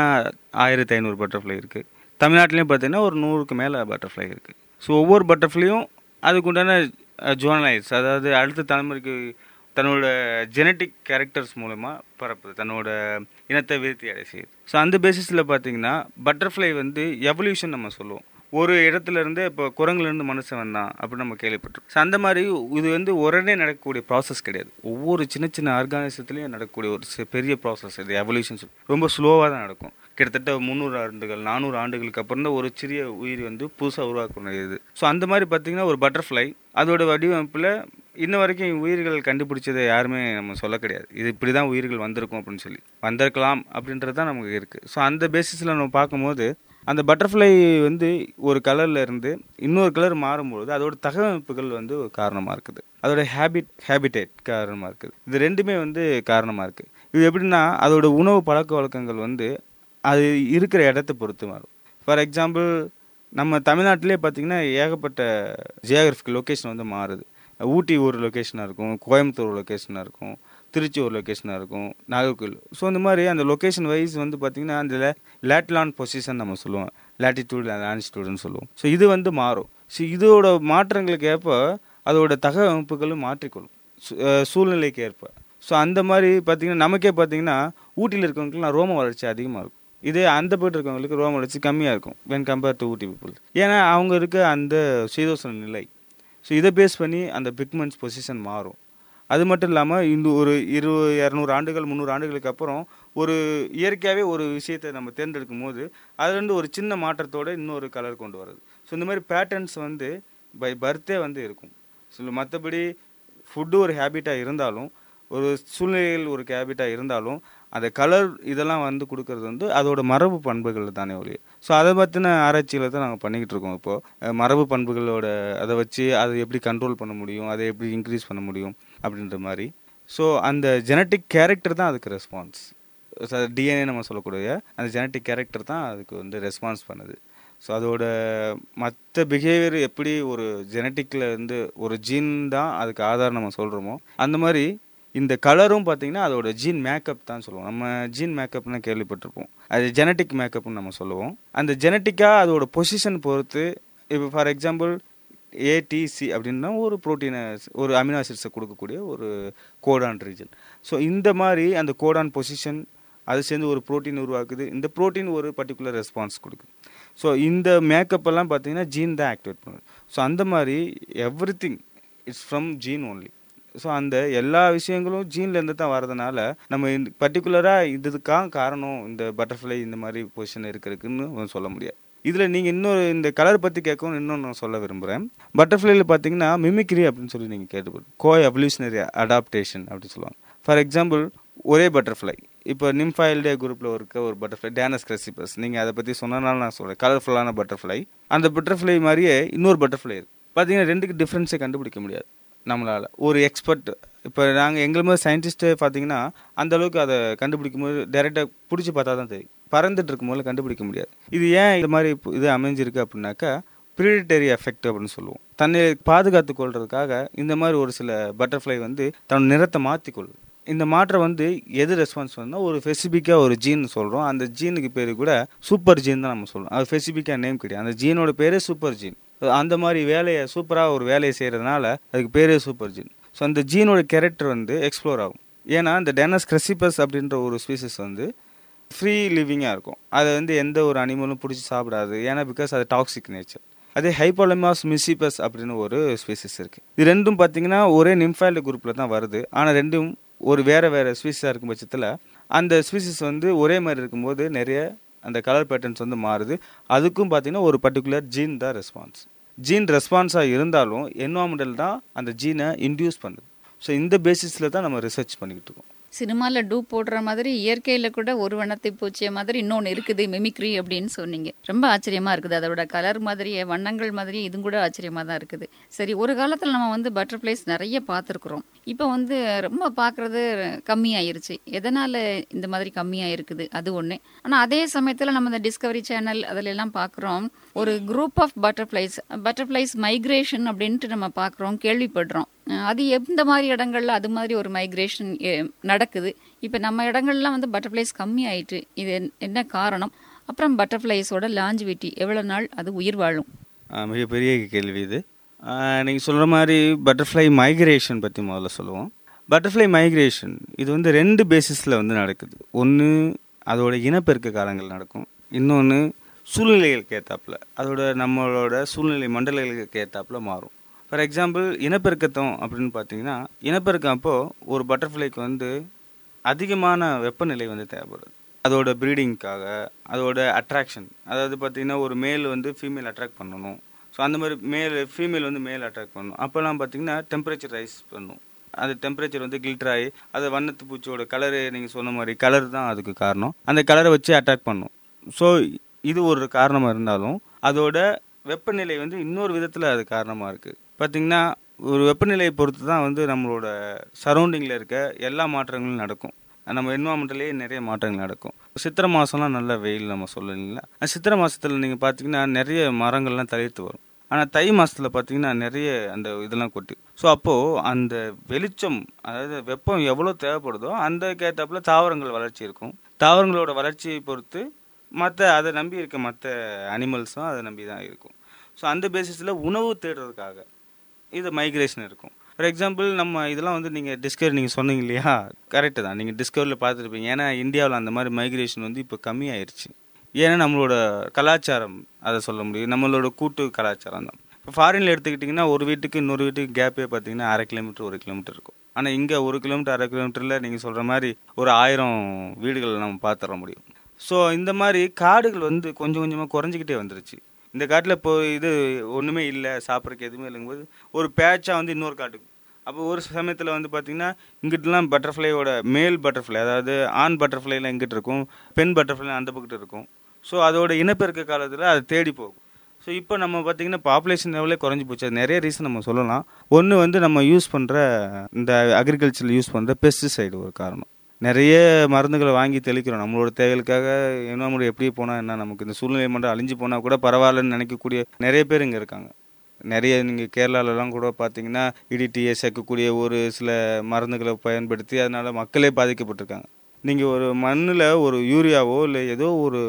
1500 பட்டர்ஃப்ளை இருக்குது. தமிழ்நாட்டிலையும் பார்த்திங்கன்னா ஒரு 100க்கு மேலே பட்டர்ஃப்ளை இருக்குது. ஸோ ஒவ்வொரு பட்டர்ஃப்ளையும் அதுக்குண்டான ஜோனலைஸ், அதாவது அடுத்த தலைமுறைக்கு தன்னோட ஜெனட்டிக் கேரக்டர்ஸ் மூலமாக பரப்புது, தன்னோட இனத்தை விருத்தி அடை செய்யுது. ஸோ அந்த பேசிஸில் பார்த்திங்கன்னா பட்டர்ஃப்ளை வந்து எவல்யூஷன் நம்ம சொல்லுவோம். ஒரு இடத்துல இருந்து இப்போ குரங்குலேருந்து மனுஷன் வந்தான் அப்படின்னு நம்ம கேள்விப்பட்டிருக்கோம். ஸோ அந்த மாதிரி இது வந்து உடனே நடக்கக்கூடிய ப்ராசஸ் கிடையாது. ஒவ்வொரு சின்ன சின்ன ஆர்கானிசத்துலேயும் நடக்கக்கூடிய ஒரு பெரிய ப்ராசஸ் இது எவல்யூஷன். ரொம்ப ஸ்லோவாக தான் நடக்கும். கிட்டத்தட்ட 300 ஆண்டுகள் 400 ஆண்டுகளுக்கு அப்புறம் தான் ஒரு சிறிய உயிர் வந்து புதுசாக உருவாக்கக்கூடியது. ஸோ அந்த மாதிரி பார்த்திங்கன்னா ஒரு பட்டர்ஃப்ளை அதோட வடிவமைப்பில் இன்ன வரைக்கும் உயிர்கள் கண்டுபிடிச்சதை யாருமே நம்ம சொல்ல கிடையாது. இது இப்படி தான் உயிர்கள் வந்திருக்கும் அப்படின்னு சொல்லி வந்திருக்கலாம் அப்படின்றது தான் நமக்கு இருக்குது. ஸோ அந்த பேசிஸில் நம்ம பார்க்கும்போது அந்த பட்டர்ஃப்ளை வந்து ஒரு கலரில் இருந்து இன்னொரு கலர் மாறும்பொழுது அதோட தகவமைப்புகள் வந்து ஒரு காரணமாக இருக்குது. அதோட ஹேபிடேட் காரணமாக இருக்குது. இது ரெண்டுமே வந்து காரணமாக இருக்குது. இது எப்படின்னா அதோட உணவு பழக்க வழக்கங்கள் வந்து அது இருக்கிற இடத்த பொறுத்து மாறும். ஃபார் எக்ஸாம்பிள் நம்ம தமிழ்நாட்டிலே பார்த்திங்கன்னா ஏகப்பட்ட ஜியோகிராஃபிக்கல் லொக்கேஷன் வந்து மாறுது. ஊட்டி ஒரு லொக்கேஷனாக இருக்கும், கோயம்புத்தூர் ஒரு லொக்கேஷனாக இருக்கும், திருச்சி ஒரு லொக்கேஷனாக இருக்கும், நாகர்கோவில். ஸோ இந்த மாதிரி அந்த லொக்கேஷன் வைஸ் வந்து பார்த்திங்கன்னா அந்த லேட்லாண்ட் பொசிஷன் நம்ம சொல்லுவோம், லேட்டிடியூட் லான்டிடியூட்னு சொல்லுவோம். ஸோ இது வந்து மாறும். ஸோ இதோட மாற்றங்களுக்கு ஏற்ப அதோட தகவமைப்புகளும் மாற்றிக்கொள்ளும் சூழ்நிலைக்கு ஏற்ப. ஸோ அந்த மாதிரி பார்த்திங்கன்னா நமக்கே பார்த்திங்கன்னா ஊட்டியில் இருக்கவங்களுக்குலாம் ரோம வளர்ச்சி அதிகமாக இருக்கும். இதே அந்த போய்ட்டு இருக்கவங்களுக்கு ரோம வளர்ச்சி கம்மியாக இருக்கும் when compare to Ooty people. ஏன்னா அவங்க இருக்க அந்த சீதோஷண நிலை. ஸோ இதை பேஸ் பண்ணி அந்த பிக்மெண்ட்ஸ் பொசிஷன் மாறும். அது மட்டும் இல்லாமல் இந்த ஒரு 200 ஆண்டுகள் 300 ஆண்டுகளுக்கு அப்புறம் ஒரு இயற்கையாகவே ஒரு விஷயத்தை நம்ம தேர்ந்தெடுக்கும் போது அதுலேருந்து ஒரு சின்ன மாற்றத்தோடு இன்னொரு கலர் கொண்டு வருது. ஸோ இந்த மாதிரி பேட்டர்ன்ஸ் வந்து பை பர்த்தே வந்து இருக்கும். ஸோ மற்றபடி ஃபுட்டு ஒரு ஹேபிட்டாக இருந்தாலும் ஒரு சூழ்நிலைகள் ஒரு ஹேபிட்டாக இருந்தாலும் அந்த கலர் இதெல்லாம் வந்து கொடுக்கறது வந்து அதோட மரபு பண்புகள் தானே ஒழிய. ஸோ அதை பற்றின ஆராய்ச்சிகளை தான் நாங்கள் பண்ணிக்கிட்டு இருக்கோம். இப்போது மரபு பண்புகளோட அதை வச்சு அதை எப்படி கண்ட்ரோல் பண்ண முடியும், அதை எப்படி இன்க்ரீஸ் பண்ண முடியும் அப்படின்ற மாதிரி. ஸோ அந்த ஜெனட்டிக் கேரக்டர் தான் அதுக்கு ரெஸ்பான்ஸ். டிஎன்ஏ நம்ம சொல்லக்கூடிய அந்த ஜெனட்டிக் கேரக்டர் தான் அதுக்கு வந்து ரெஸ்பான்ஸ் பண்ணுது. ஸோ அதோட மற்ற பிஹேவியர் எப்படி ஒரு ஜெனட்டிக்கில் இருந்து ஒரு ஜீன் தான் அதுக்கு ஆதாரம் நம்ம சொல்கிறோமோ அந்த மாதிரி இந்த கலரும் பார்த்திங்கன்னா அதோட ஜீன் மேக்கப் தான் சொல்லுவோம். நம்ம ஜீன் மேக்கப்னு கேள்விப்பட்டிருப்போம், அது ஜெனட்டிக் மேக்கப்னு நம்ம சொல்லுவோம். அந்த ஜெனட்டிக்காக அதோட பொசிஷன் பொறுத்து இப்போ ஃபார் எக்ஸாம்பிள் ஏடிசி அப்படின்னா ஒரு ப்ரோட்டீனை ஒரு அமினோ ஆசிட்ஸை கொடுக்கக்கூடிய ஒரு கோடான் ரீஜன். ஸோ இந்த மாதிரி அந்த கோடான் பொசிஷன் அது சேர்ந்து ஒரு ப்ரோட்டீன் உருவாக்குது. இந்த ப்ரோட்டீன் ஒரு பர்டிகுலர் ரெஸ்பான்ஸ் கொடுக்குது. ஸோ இந்த மேக்கப் எல்லாம் பார்த்திங்கன்னா ஜீன் தான் ஆக்டிவேட் பண்ணுது. ஸோ அந்த மாதிரி everything it's from gene only. So அந்த எல்லா விஷயங்களும் ஜீன்லேருந்து தான் வரதுனால நம்ம பர்டிகுலராக இதுக்காக காரணம் இந்த பட்டர்ஃப்ளை இந்த மாதிரி பொசிஷன் இருக்கிறதுக்குன்னு சொல்ல முடியாது. இதில் நீங்கள் இன்னொரு இந்த கலர் பற்றி கேட்கவும் இன்னொன்று நான் சொல்ல விரும்புகிறேன். பட்டர்ஃப்ளைல பார்த்தீங்கன்னா மிமிக்ரி அப்படின்னு சொல்லி நீங்கள் கேட்டுப்போம், கோ எவல்யூஷனரி அடாப்டேஷன் அப்படின்னு சொல்லுவாங்க. ஃபார் எக்ஸாம்பிள் ஒரே பட்டர்ஃப்ளை இப்போ நிம்ஃபாயில்டே குரூப்பில் இருக்க ஒரு பட்டர்ஃப்ளை டேனஸ் கிரெசிபஸ், நீங்கள் அதை பற்றி சொன்னனால நான் சொல்கிறேன். கலர்ஃபுல்லான பட்டர்ஃப்ளை, அந்த பட்டர்ஃப்ளை மாதிரியே இன்னொரு பட்டர்ஃப்ளை இருக்குது. பார்த்தீங்கன்னா ரெண்டுக்கு டிஃப்ரென்ஸே கண்டுபிடிக்க முடியாது நம்மளால். ஒரு எக்ஸ்பர்ட் இப்போ நாங்கள் எங்கள் மாதிரி சயின்டிஸ்ட்டே பார்த்தீங்கன்னா அந்தளவுக்கு அதை கண்டுபிடிக்கும் போது டைரெக்டாக பிடிச்சி பார்த்தா தான் தெரியும். பறந்துட்டு இருக்கும் போது கண்டுபிடிக்க முடியாது. இது ஏன் இது மாதிரி இது அமைஞ்சிருக்கு அப்படின்னாக்கா ப்ரீடேட்டரி எஃபெக்ட் அப்படின்னு சொல்லுவோம். தன்னை பாதுகாத்து கொள்றதுக்காக இந்த மாதிரி ஒரு சில பட்டர்ஃப்ளை வந்து தன் நிறத்தை மாற்றிக்கொள்ளும். இந்த மாற்றம் வந்து எது ரெஸ்பான்ஸ் பண்ணால் ஒரு ஸ்பெசிஃபிக்காக ஒரு ஜீன் சொல்கிறோம். அந்த ஜீனுக்கு பேர் கூட சூப்பர் ஜீன் தான் நம்ம சொல்கிறோம். அது ஸ்பெசிஃபிக்காக நேம் கிடையாது. அந்த ஜீனோட பேரே சூப்பர் ஜீன். அந்த மாதிரி வேலையை சூப்பராக ஒரு வேலையை செய்கிறதுனால அதுக்கு பேரே சூப்பர் ஜீன். ஸோ அந்த ஜீனோட கேரக்டர் வந்து எக்ஸ்ப்ளோர் ஆகும். ஏன்னா இந்த டேனஸ் கிரெசிபஸ் அப்படின்ற ஒரு ஸ்பீசிஸ் வந்து ஃப்ரீ லிவிங்காக இருக்கும். அதை வந்து எந்த ஒரு அனிமலும் பிடிச்சி சாப்பிடாது. ஏன்னா பிகாஸ் அது டாக்ஸிக் நேச்சர். அதே ஹைப்போலமாஸ் மிசிபஸ் அப்படின்னு ஒரு ஸ்பீசிஸ் இருக்குது. இது ரெண்டும் பார்த்தீங்கன்னா ஒரே நிம்ஃபாய்டு குரூப்பில் தான் வருது. ஆனால் ரெண்டும் ஒரு வேறு ஸ்பீசிஸாக இருக்கும் பட்சத்தில் அந்த ஸ்பீசிஸ் வந்து ஒரே மாதிரி இருக்கும்போது நிறைய அந்த கலர் பேட்டர்ன்ஸ் வந்து மாறுது. அதுக்கும் பார்த்தீங்கன்னா ஒரு பர்டிகுலர் ஜீன் தான் ரெஸ்பான்ஸ். ஜீன் ரெஸ்பான்ஸாக இருந்தாலும் என்வாமெண்டல் தான் அந்த ஜீனை இன்டியூஸ் பண்ணுது. ஸோ இந்த பேசிஸில் தான் நம்ம ரிசர்ச் பண்ணிக்கிட்டு இருக்கோம். சினிமாவில் டூப் போடுற மாதிரி இயற்கையில் கூட ஒரு வண்ணத்தை பூச்சிய மாதிரி இன்னொன்று இருக்குது மிமிக்ரி அப்படின்னு சொன்னீங்க. ரொம்ப ஆச்சரியமாக இருக்குது. அதோட கலர் மாதிரியே வண்ணங்கள் மாதிரியே இதுவும் கூட ஆச்சரியமாக தான் இருக்குது. சரி, ஒரு காலத்தில் நம்ம வந்து பட்டர்ஃப்ளைஸ் நிறைய பார்த்துருக்குறோம். இப்போ வந்து ரொம்ப பார்க்குறது கம்மியாயிருச்சு. எதனால் இந்த மாதிரி கம்மியாக இருக்குது அது ஒன்று. ஆனால் அதே சமயத்தில் நம்ம இந்த டிஸ்கவரி சேனல் அதில் எல்லாம் பார்க்குறோம், ஒரு குரூப் ஆஃப் பட்டர்ஃப்ளைஸ் மைக்ரேஷன் அப்படின்ட்டு நம்ம பார்க்குறோம், கேள்விப்படுறோம். அது எந்த மாதிரி இடங்கள்ல அது மாதிரி ஒரு மைக்ரேஷன் நடக்குது. இப்போ நம்ம இடங்கள்லாம் வந்து பட்டர்ஃப்ளைஸ் கம்மி ஆயிட்டு, இது என்ன காரணம்? அப்புறம் பட்டர்ஃப்ளைஸோட லாஞ்சிவிட்டி எவ்வளோ நாள் அது உயிர் வாழும்? மிகப்பெரிய கேள்வி இது. நீங்கள் சொல்கிற மாதிரி பட்டர்ஃப்ளை மைக்ரேஷன் பற்றி முதல்ல சொல்லுவோம். பட்டர்ஃப்ளை மைக்ரேஷன் இது வந்து 2 பேசிஸில் வந்து நடக்குது. ஒன்று அதோட இனப்பெருக்க காலங்கள் நடக்கும், இன்னொன்று சூழ்நிலைகளுக்கு ஏற்றாப்புல அதோட நம்மளோட சூழ்நிலை மண்டலங்களுக்கு ஏற்றாப்புல மாறும். ஃபார் எக்ஸாம்பிள் இனப்பெருக்கத்தம் அப்படின்னு பார்த்தீங்கன்னா, இனப்பெருக்கம் அப்போது ஒரு பட்டர்ஃப்ளைக்கு வந்து அதிகமான வெப்பநிலை வந்து தேவைப்படுது அதோட ப்ரீடிங்க்காக, அதோட அட்ராக்ஷன். அதாவது பார்த்தீங்கன்னா ஒரு மேல் வந்து ஃபீமேல் அட்ராக்ட் பண்ணணும். ஸோ அந்த மாதிரி ஃபீமேல் வந்து மேல் அட்ராக்ட் பண்ணணும். அப்போல்லாம் பார்த்தீங்கன்னா டெம்பரேச்சர் ரைஸ் பண்ணும். அது டெம்பரேச்சர் வந்து கில்டர் ஆகி அது வண்ணத்து பூச்சியோட கலரு, நீங்கள் சொன்ன மாதிரி கலர் தான் அதுக்கு காரணம். அந்த கலரை வச்சு அட்ராக்ட் பண்ணும். ஸோ இது ஒரு காரணமாக இருந்தாலும் அதோட வெப்பநிலை வந்து இன்னொரு விதத்தில் அது காரணமாக இருக்குது. பார்த்திங்கன்னா ஒரு வெப்பநிலையை பொறுத்து தான் வந்து நம்மளோட சரௌண்டிங்கில் இருக்க எல்லா மாற்றங்களும் நடக்கும். நம்ம என்வாமெண்ட்லேயே நிறைய மாற்றங்கள் நடக்கும். சித்திரை மாதம்லாம் நல்ல வெயில் நம்ம சொல்லலைங்களா. சித்திரை மாதத்தில் நீங்கள் பார்த்தீங்கன்னா நிறைய மரங்கள்லாம் தளிர்த்து வரும். ஆனால் தை மாதத்தில் பார்த்தீங்கன்னா நிறைய அந்த இதெல்லாம் கொட்டி. ஸோ அப்போது அந்த வெளிச்சம், அதாவது வெப்பம் எவ்வளோ தேவைப்படுதோ அந்த கேட்டாப்புல தாவரங்கள் வளர்ச்சி இருக்கும். தாவரங்களோட வளர்ச்சியை பொறுத்து அதை நம்பி இருக்க மற்ற அனிமல்ஸும் அதை நம்பி தான் இருக்கும். ஸோ அந்த பேசிஸில் உணவு தேடுறதுக்காக இது மைக்ரேஷன் இருக்கும். ஃபார் எக்ஸாம்பிள் நம்ம இதெல்லாம் வந்து நீங்கள் டிஸ்கவரி நீங்கள் சொன்னீங்க இல்லையா, கரெக்டு தான், நீங்கள் டிஸ்கவரியில் பார்த்துருப்பீங்க. ஏன்னா இந்தியாவில் அந்த மாதிரி மைக்ரேஷன் வந்து இப்போ கம்மியாயிருச்சு. ஏன்னா நம்மளோட கலாச்சாரம் அதை சொல்ல முடியும், நம்மளோட கூட்டு கலாச்சாரம் தான். இப்போ ஃபாரினில் எடுத்துக்கிட்டிங்கன்னா ஒரு வீட்டுக்கு இன்னொரு வீட்டுக்கு கேப்பே பார்த்தீங்கன்னா 1/2 கிலோமீட்டர் 1 கிலோமீட்டர் இருக்கும். ஆனால் இங்கே 1 கிலோமீட்டர் 1/2 கிலோமீட்டரில் நீங்கள் சொல்கிற மாதிரி ஒரு 1000 வீடுகள் நம்ம பார்த்துட முடியும். ஸோ இந்த மாதிரி காடுகள் வந்து கொஞ்சம் கொஞ்சமாக குறைஞ்சிக்கிட்டே வந்துருச்சு. இந்த காட்டில் இப்போ இது ஒன்றுமே இல்லை, சாப்பிட்றதுக்கு எதுவுமே இல்லைங்கும்போது ஒரு பேட்சாக வந்து இன்னொரு காட்டுக்கு. அப்போ ஒரு சமயத்தில் வந்து பார்த்திங்கன்னா இங்கிட்டலாம் பட்டர்ஃப்ளையோட மேல் பட்டர்ஃப்ளை, அதாவது ஆண் பட்டர்ஃப்ளைலாம் இங்கிட்டு இருக்கும், பெண் பட்டர்ஃப்ளை அந்த பக்கத்து இருக்கும். ஸோ அதோட இனப்பெருக்க காலத்தில் அது தேடி போகும். ஸோ இப்போ நம்ம பார்த்திங்கன்னா பாப்புலேஷன் லெவலே குறைஞ்சி போச்சு. அது நிறைய ரீசன் நம்ம சொல்லலாம். ஒன்று வந்து நம்ம யூஸ் பண்ணுற இந்த அக்ரிகல்ச்சரில் யூஸ் பண்ணுற பெஸ்டிசைடு ஒரு காரணம். நிறைய மருந்துகளை வாங்கி தெளிக்கிறோம் நம்மளோட தேவைகளுக்காக. என்ன எப்படியே போனால் என்ன, நமக்கு இந்த சூழ்நிலை மட்டும் அழிஞ்சு போனால் கூட பரவாயில்லன்னு நினைக்கக்கூடிய நிறைய பேர் இங்கே இருக்காங்க. நிறைய நீங்கள் கேரளாலலாம் கூட பார்த்தீங்கன்னா இடிடியை சேர்க்கக்கூடிய ஒரு சில மருந்துகளை பயன்படுத்தி அதனால் மக்களே பாதிக்கப்பட்டிருக்காங்க. நீங்கள் ஒரு மண்ணில் ஒரு யூரியாவோ இல்லை ஏதோ ஒரு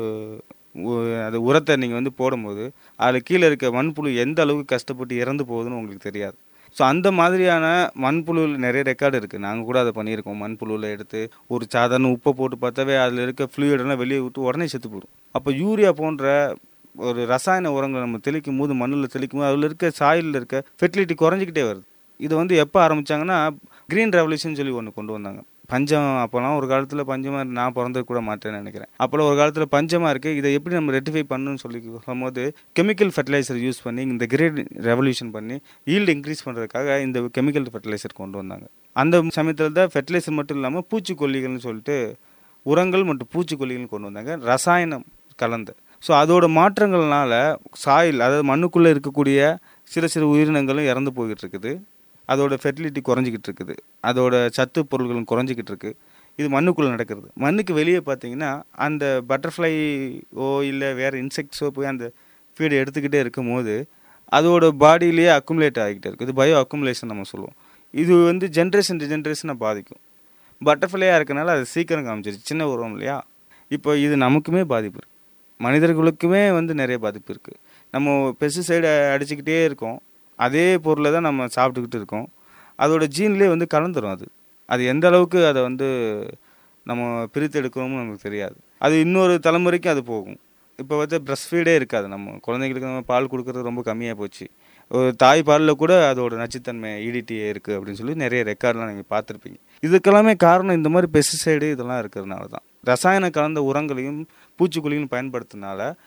அது உரத்தை நீங்கள் வந்து போடும்போது அதில் கீழே இருக்க மண்புழு எந்த அளவுக்கு கஷ்டப்பட்டு இறந்து போகுதுன்னு உங்களுக்கு தெரியாது. ஸோ அந்த மாதிரியான மண்புழுவில் நிறைய ரெக்கார்டு இருக்குது. நாங்கள் கூட அதை பண்ணியிருக்கோம். மண்புழுவில் எடுத்து ஒரு சாதாரண உப்பை போட்டு பார்த்தாவே அதில் இருக்க ஃப்ளூயிடெல்லாம் வெளியே விட்டு உடனே செத்து போடும். அப்போ யூரியா போன்ற ஒரு ரசாயன உரங்களை நம்ம தெளிக்கும் போது, மண்ணில் தெளிக்கும் போது அதில் இருக்க சாயிலில் இருக்க ஃபெர்டிலிட்டி குறைஞ்சிக்கிட்டே வருது. இது வந்து எப்போ ஆரம்பித்தாங்கன்னா க்ரீன் ரெவல்யூஷன் சொல்லி ஒன்று கொண்டு வந்தாங்க. பஞ்சம் அப்போலாம் ஒரு காலத்தில் பஞ்சமாக நான் பிறந்தது கூட மாட்டேன்னு நினைக்கிறேன். அப்போலாம் ஒரு காலத்தில் பஞ்சமாக இருக்குது, இதை எப்படி நம்ம ரெக்டிஃபை பண்ணணும்னு சொல்லி சொல்லும்போது கெமிக்கல் ஃபர்டிலைசர் யூஸ் பண்ணி இந்த கிரேட் ரெவல்யூஷன் பண்ணி ஈல்டு இன்க்ரீஸ் பண்ணுறதுக்காக இந்த கெமிக்கல் ஃபர்டிலைசர் கொண்டு வந்தாங்க. அந்த சமயத்தில் தான் ஃபர்டிலைசர் மட்டும் இல்லாமல் பூச்சிக்கொல்லிகள்னு சொல்லிட்டு உரங்கள் மற்றும் பூச்சிக்கொல்லிகள் கொண்டு வந்தாங்க, ரசாயனம் கலந்து. ஸோ அதோட மாற்றங்கள்னால சாயில், அதாவது மண்ணுக்குள்ளே இருக்கக்கூடிய சிறு உயிரினங்களும் இறந்து போய்கிட்டு இருக்குது. அதோட ஃபெர்டிலிட்டி குறைஞ்சிக்கிட்டு இருக்குது, அதோட சத்து பொருள்களும் குறைஞ்சிக்கிட்டு இருக்குது. இது மண்ணுக்குள்ளே நடக்கிறது. மண்ணுக்கு வெளியே பார்த்தீங்கன்னா அந்த பட்டர்ஃப்ளையோ இல்லை வேறு இன்செக்ட்ஸோ போய் அந்த ஃபீடை எடுத்துக்கிட்டே இருக்கும் போது அதோட பாடியிலேயே அக்குமுலேட் ஆகிக்கிட்டே இருக்குது. இது பயோ அக்குமுலேஷன் நம்ம சொல்லுவோம். இது வந்து ஜென்ரேஷனை பாதிக்கும். பட்டர்ஃப்ளையாக இருக்கனால அது சீக்கிரம் காமிச்சிருச்சு, சின்ன உருவம் இல்லையா. இப்போ இது நமக்குமே பாதிப்பு இருக்குது, மனிதர்களுக்குமே வந்து நிறைய பாதிப்பு இருக்குது. நம்ம பெஸ்டிசைடை அடிச்சுக்கிட்டே இருக்கோம், அதே பொருளை தான் நம்ம சாப்பிட்டுக்கிட்டு இருக்கோம். அதோட ஜீன்லேயே வந்து கலந்துரும். அது எந்த அளவுக்கு அதை வந்து நம்ம பிரித்து எடுக்கணும்னு நமக்கு தெரியாது. அது இன்னொரு தலைமுறைக்கு அது போகும். இப்போ வந்து பிரஸ்ட் ஃபீடே இருக்காது. நம்ம குழந்தைங்களுக்கு நம்ம பால் கொடுக்குறது ரொம்ப கம்மியாக போச்சு. ஒரு தாய் பாலில் கூட அதோட நச்சுத்தன்மை இடிடிஏ இருக்குது அப்படின்னு சொல்லி நிறைய ரெக்கார்ட்லாம் நீங்கள் பார்த்துருப்பீங்க. இதுக்கெல்லாமே காரணம் இந்த மாதிரி பெஸ்டிசைடு இதெல்லாம் இருக்கிறதுனால தான். ரசாயன கலந்த உரங்களையும் பூச்சிக்கொல்லியும் பயன்படுத்தினால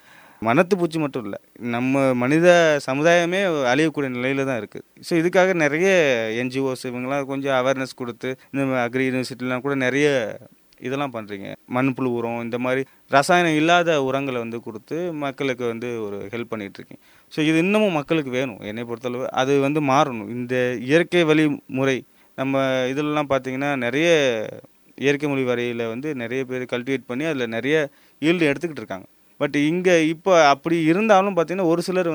வனத்து பூச்சி மட்டும் இல்லை, நம்ம மனித சமுதாயமே அழியக்கூடிய நிலையில தான் இருக்குது. ஸோ இதுக்காக நிறைய என்ஜிஓஸ் இவங்கெல்லாம் கொஞ்சம் அவேர்னஸ் கொடுத்து, இந்த அக்ரி யூனிவர்சிட்டிலாம் கூட நிறைய இதெல்லாம் பண்ணுறீங்க. மண்புழு உரம், இந்த மாதிரி ரசாயனம் இல்லாத உரங்களை வந்து கொடுத்து மக்களுக்கு வந்து ஒரு ஹெல்ப் பண்ணிகிட்ருக்கீங்க. ஸோ இது இன்னமும் மக்களுக்கு வேணும். என்னை பொறுத்தளவு அது வந்து மாறணும். இந்த இயற்கை வழி முறை நம்ம இதிலலாம் பார்த்திங்கன்னா நிறைய இயற்கை மொழி வரையில் வந்து நிறைய பேர் கல்டிவேட் பண்ணி அதில் நிறைய ஈல்டு எடுத்துக்கிட்டு இருக்காங்க. பட் இங்கே இப்போ அப்படி இருந்தாலும் பார்த்திங்கன்னா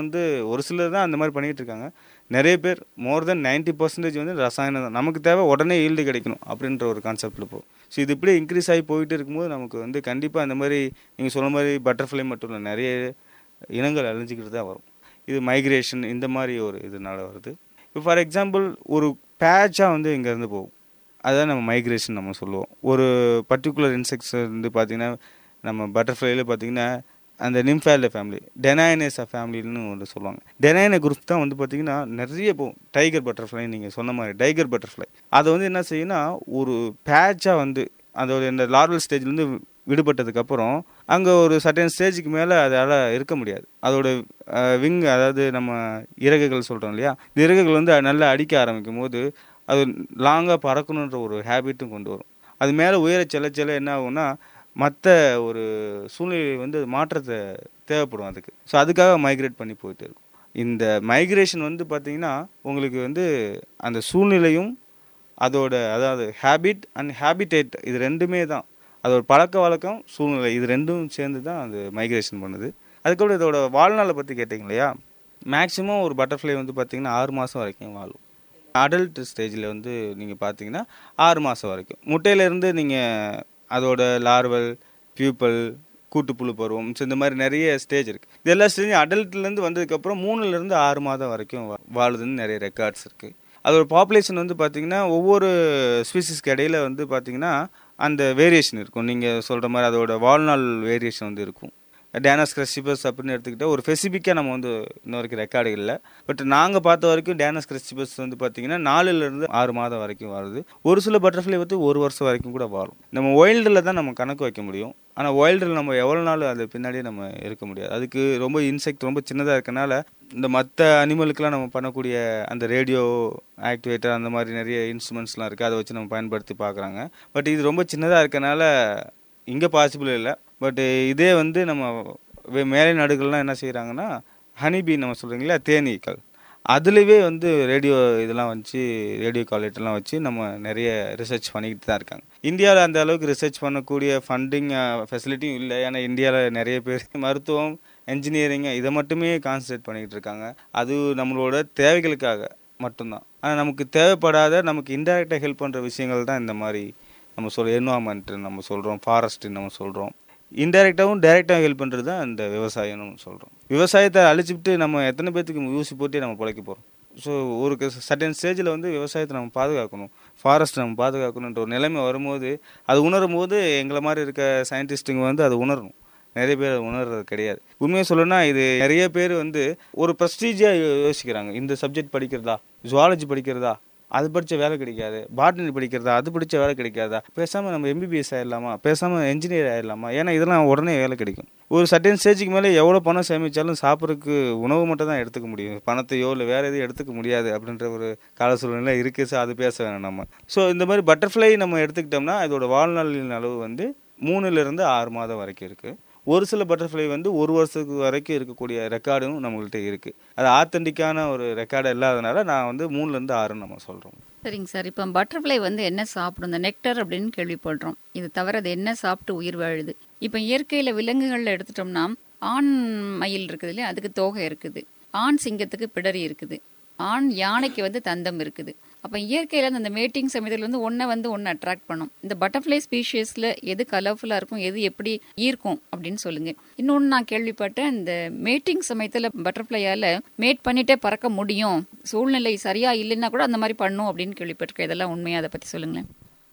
ஒரு சிலர் தான் அந்த மாதிரி பண்ணிகிட்டு இருக்காங்க. நிறைய பேர் மோர் தென் 90% வந்து ரசாயனம் தான். நமக்கு தேவை உடனே ஈல்டு கிடைக்கணும் அப்படின்ற ஒரு கான்செப்டில் போகும். ஸோ இது இப்படி இன்க்ரீஸ் ஆகி போயிட்டு இருக்கும்போது நமக்கு வந்து கண்டிப்பாக அந்த மாதிரி நீங்கள் சொன்ன மாதிரி பட்டர்ஃப்ளை மட்டும் இல்லை, நிறைய இனங்கள் அழிஞ்சிக்கிட்டு தான் வரும். இது மைக்ரேஷன் இந்த மாதிரி ஒரு இதனால வருது. இப்போ ஃபார் எக்ஸாம்பிள் ஒரு பேட்சாக வந்து இங்கேருந்து போகும், அதுதான் நம்ம மைக்ரேஷன் நம்ம சொல்லுவோம். ஒரு பர்டிகுலர் இன்செக்ட்ஸ் வந்து பார்த்திங்கன்னா நம்ம பட்டர்ஃப்ளைல பார்த்திங்கன்னா அந்த நிம்ஃபேல்ட ஃபேமிலி, டெனாயினேசா ஃபேமிலின்னு ஒன்று சொல்லுவாங்க. டெனாயின குரூப் தான் வந்து பார்த்திங்கன்னா நிறைய போகும். டைகர் பட்டர்ஃப்ளை நீங்கள் சொன்ன மாதிரி டைகர் பட்டர்ஃப்ளை அதை வந்து என்ன செய்யுன்னா ஒரு பேட்சாக வந்து அதோட இந்த லார்வல் ஸ்டேஜ்லேருந்து விடுபட்டதுக்கப்புறம் அங்கே ஒரு சர்டன் ஸ்டேஜுக்கு மேலே அதால் இருக்க முடியாது. அதோட விங், அதாவது நம்ம இறகுகள் சொல்கிறோம் இல்லையா, இந்த இறகுகள் வந்து நல்லா அடிக்க ஆரம்பிக்கும் போது அது லாங்காக பறக்கணுன்ற ஒரு ஹேபிட்டும் கொண்டு வரும். அது மேலே உயர செல்ல என்ன ஆகும்னா மற்ற ஒரு சூழ்நிலை வந்து மாற்றத்தை தேவைப்படும் அதுக்கு. ஸோ அதுக்காக மைக்ரேட் பண்ணி போயிட்டு இருக்கும். இந்த மைக்ரேஷன் வந்து பார்த்திங்கன்னா உங்களுக்கு வந்து அந்த சூழ்நிலையும் அதோட, அதாவது ஹேபிட் அண்ட் ஹேபிடேட், இது ரெண்டுமே தான். அதோட பழக்க வழக்கம், சூழ்நிலை, இது ரெண்டும் சேர்ந்து தான் அது மைக்ரேஷன் பண்ணுது. அதுக்கப்புறம் இதோட வாழ்நாளை பற்றி கேட்டிங்க இல்லையா, மேக்ஸிமம் ஒரு பட்டர்ஃப்ளை வந்து பார்த்திங்கன்னா 6 மாதம் வரைக்கும் வாழும். அடல்ட் ஸ்டேஜில் வந்து நீங்கள் பார்த்தீங்கன்னா 6 மாதம் வரைக்கும். முட்டையிலேருந்து நீங்கள் அதோட லார்வல், பியூப்பல், கூட்டுப்புழு பருவம், இந்த மாதிரி நிறைய ஸ்டேஜ் இருக்குது. இது எல்லா ஸ்டேஜும் அடல்ட்லேருந்து வந்ததுக்கப்புறம் 3லேருந்து 6 மாதம் வரைக்கும் வாழுதுன்னு நிறைய ரெக்கார்ட்ஸ் இருக்குது. அதோட பாப்புலேஷன் வந்து பார்த்திங்கன்னா ஒவ்வொரு ஸ்பீசிஸ்க்கு இடையில வந்து பார்த்திங்கன்னா அந்த வேரியேஷன் இருக்கும். நீங்கள் சொல்கிற மாதிரி அதோட வாழ்நாள் வேரியேஷன் வந்து இருக்கும். டேனஸ் கிரஸ்டிபஸ் அப்படின்னு எடுத்துக்கிட்டால் ஒரு ஸ்பெசிஃபிக்காக நம்ம வந்து இன்ன வரைக்கும் ரெக்கார்டு இல்லை. பட் நாங்கள் பார்த்த வரைக்கும் டேனஸ் கிரஸ்டிபஸ் வந்து பார்த்திங்கன்னா 4லேருந்து 6 மாதம் வரைக்கும் வாழுது. ஒரு சில பட்டர்ஃப்ளை வந்து 1 வருஷம் வரைக்கும் கூட வாழும். நம்ம வைல்டில் தான் நம்ம கணக்கு வைக்க முடியும். ஆனால் வைல்டில் நம்ம எவ்வளோ நாள் அது பின்னாடியே நம்ம இருக்க முடியாது. அதுக்கு ரொம்ப இன்செக்ட் ரொம்ப சின்னதாக இருக்கனால இந்த மற்ற அனிமலுக்கெலாம் நம்ம பண்ணக்கூடிய அந்த ரேடியோ ஆக்டிவேட்டர் அந்த மாதிரி நிறைய இன்ஸ்ட்ருமெண்ட்ஸ்லாம் இருக்குது, அதை வச்சு நம்ம பயன்படுத்தி பார்க்குறாங்க. பட் இது ரொம்ப சின்னதாக இருக்கனால இங்கே பாசிபிள் இல்லை. பட் இதே வந்து நம்ம மேலை நாடுகள்லாம் என்ன செய்கிறாங்கன்னா ஹனிபீ நம்ம சொல்கிறீங்களா, தேனீக்கள், அதுலேயே வந்து ரேடியோ இதெல்லாம் வச்சு ரேடியோ காலேட்டெல்லாம் வச்சு நம்ம நிறைய ரிசர்ச் பண்ணிக்கிட்டு தான் இருக்காங்க. இந்தியாவில் அந்த அளவுக்கு ரிசர்ச் பண்ணக்கூடிய ஃபண்டிங் ஃபெசிலிட்டியும் இல்லை. ஏன்னா இந்தியாவில் நிறைய பேர் மருத்துவம், என்ஜினியரிங் இதை மட்டுமே கான்சன்ட்ரேட் பண்ணிக்கிட்டு இருக்காங்க. அது நம்மளோட தேவைகளுக்காக மட்டும்தான். ஆனால் நமக்கு தேவைப்படாத, நமக்கு இன்டெரக்டாக ஹெல்ப் பண்ணுற விஷயங்கள் தான் இந்த மாதிரி நம்ம என்வாயர்மெண்ட்டு நம்ம சொல்கிறோம், ஃபாரஸ்ட்டு நம்ம சொல்கிறோம். இன்டெரக்டாகவும் டைரெக்டாகவும் ஹெல்ப் பண்ணுறது தான் இந்த விவசாயம்னு நம்ம சொல்கிறோம். விவசாயத்தை அழிச்சிவிட்டு நம்ம எத்தனை பேர்த்துக்கு ஊசி போட்டு நம்ம பிழைக்க போகிறோம். ஸோ ஒரு சர்டன் ஸ்டேஜில் வந்து விவசாயத்தை நம்ம பாதுகாக்கணும், ஃபாரஸ்ட் நம்ம பாதுகாக்கணுன்ற ஒரு நிலைமை வரும்போது, அது உணரும் போது எங்களை மாதிரி இருக்க சயின்டிஸ்ட்டுங்க வந்து அது உணரணும். நிறைய பேர் அதை உணர்றது கிடையாது. உண்மையை சொல்லணும்னா இது நிறைய பேர் வந்து ஒரு ப்ரெஸ்டீஜியாக யோசிக்கிறாங்க. இந்த சப்ஜெக்ட் படிக்கிறதா, ஜுவாலஜி படிக்கிறதா, அது படித்த வேலை கிடைக்காது, பாட்னி படிக்கிறதா, அது படித்த வேலை கிடைக்காதா, பேசாமல் நம்ம எம்பிபிஎஸ் ஆகிடலாமா, பேசாமல் என்ஜினியர் ஆகிடலாமா, ஏன்னா இதெல்லாம் உடனே வேலை கிடைக்கும். ஒரு சர்டன் ஸ்டேஜுக்கு மேலே எவ்வளோ பணம் சேமித்தாலும் சாப்பிட்றதுக்கு உணவு மட்டும் தான் எடுத்துக்க முடியும், பணத்தையோ இல்லை வேறு எதையும் எடுத்துக்க முடியாது அப்படின்ற ஒரு கால சூழ்நிலை இருக்குது. ஸோ அது பேச வேணும் நம்ம. ஸோ இந்த மாதிரி பட்டர்ஃப்ளை நம்ம எடுத்துக்கிட்டோம்னா இதோட வாழ்நாளின் அளவு வந்து 3லேருந்து 6 மாதம் வரைக்கும் இருக்குது. ஒரு சில பட்டர்ஃப்ளை வந்து 1 வருஷத்துக்கு வரைக்கும் இருக்கக்கூடிய ரெக்கார்டும் நம்மள்கிட்ட இருக்குது. அது ஆத்தென்டிக்கான ஒரு ரெக்கார்டு இல்லாதனால நான் வந்து 3லேருந்து 6 நம்ம சொல்கிறோம். சரிங்க சார். இப்போ பட்டர்ஃப்ளை வந்து என்ன சாப்பிடும்? இந்த நெக்டர் அப்படின்னு கேள்விப்படுறோம். இது தவிர அது என்ன சாப்பிட்டு உயிர் வாழுது? இப்போ இயற்கையில் விலங்குகளில் எடுத்துட்டோம்னா ஆண் மயில் இருக்குது இல்லையா, அதுக்கு தோகை இருக்குது, ஆண் சிங்கத்துக்கு பிடரி இருக்குது, ஆண் யானைக்கு வந்து தந்தம் இருக்குது. அப்போ இயற்கையில் அந்த மேட்டிங் சமயத்தில் வந்து ஒன்று அட்ராக்ட் பண்ணும். இந்த பட்டர்ஃப்ளை ஸ்பீஷீஸில் எது கலர்ஃபுல்லாக இருக்கும், எது எப்படி ஈர்க்கும் அப்படின்னு சொல்லுங்கள். இன்னொன்று நான் கேள்விப்பட்டேன், இந்த மேட்டிங் சமயத்தில் பட்டர்ஃப்ளையால் மேட் பண்ணிட்டே பறக்க முடியும், சூழ்நிலை சரியாக இல்லைன்னா கூட அந்த மாதிரி பண்ணும் அப்படின்னு கேள்விப்பட்டிருக்கேன். இதெல்லாம் உண்மையாக? அதை பற்றி சொல்லுங்களேன்.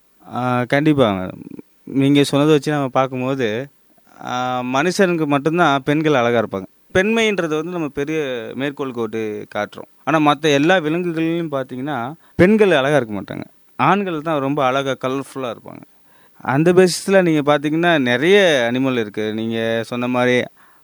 கண்டிப்பாக நீங்கள் சொன்னதை வச்சு நம்ம பார்க்கும்போது மனுஷனுக்கு மட்டும்தான் பெண்கள் அழகாக இருப்பாங்க. பெண்மைன்றது வந்து நம்ம பெரிய மேற்கோள் கோட்டு காட்டுறோம். ஆனால் மற்ற எல்லா விலங்குகள்லையும் பார்த்தீங்கன்னா பெண்கள் அழகாக இருக்க மாட்டாங்க, ஆண்கள் தான் ரொம்ப அழகாக கலர்ஃபுல்லாக இருப்பாங்க. அந்த பேசிஸில் நீங்கள் பார்த்தீங்கன்னா நிறைய அனிமல் இருக்குது. நீங்கள் சொன்ன மாதிரி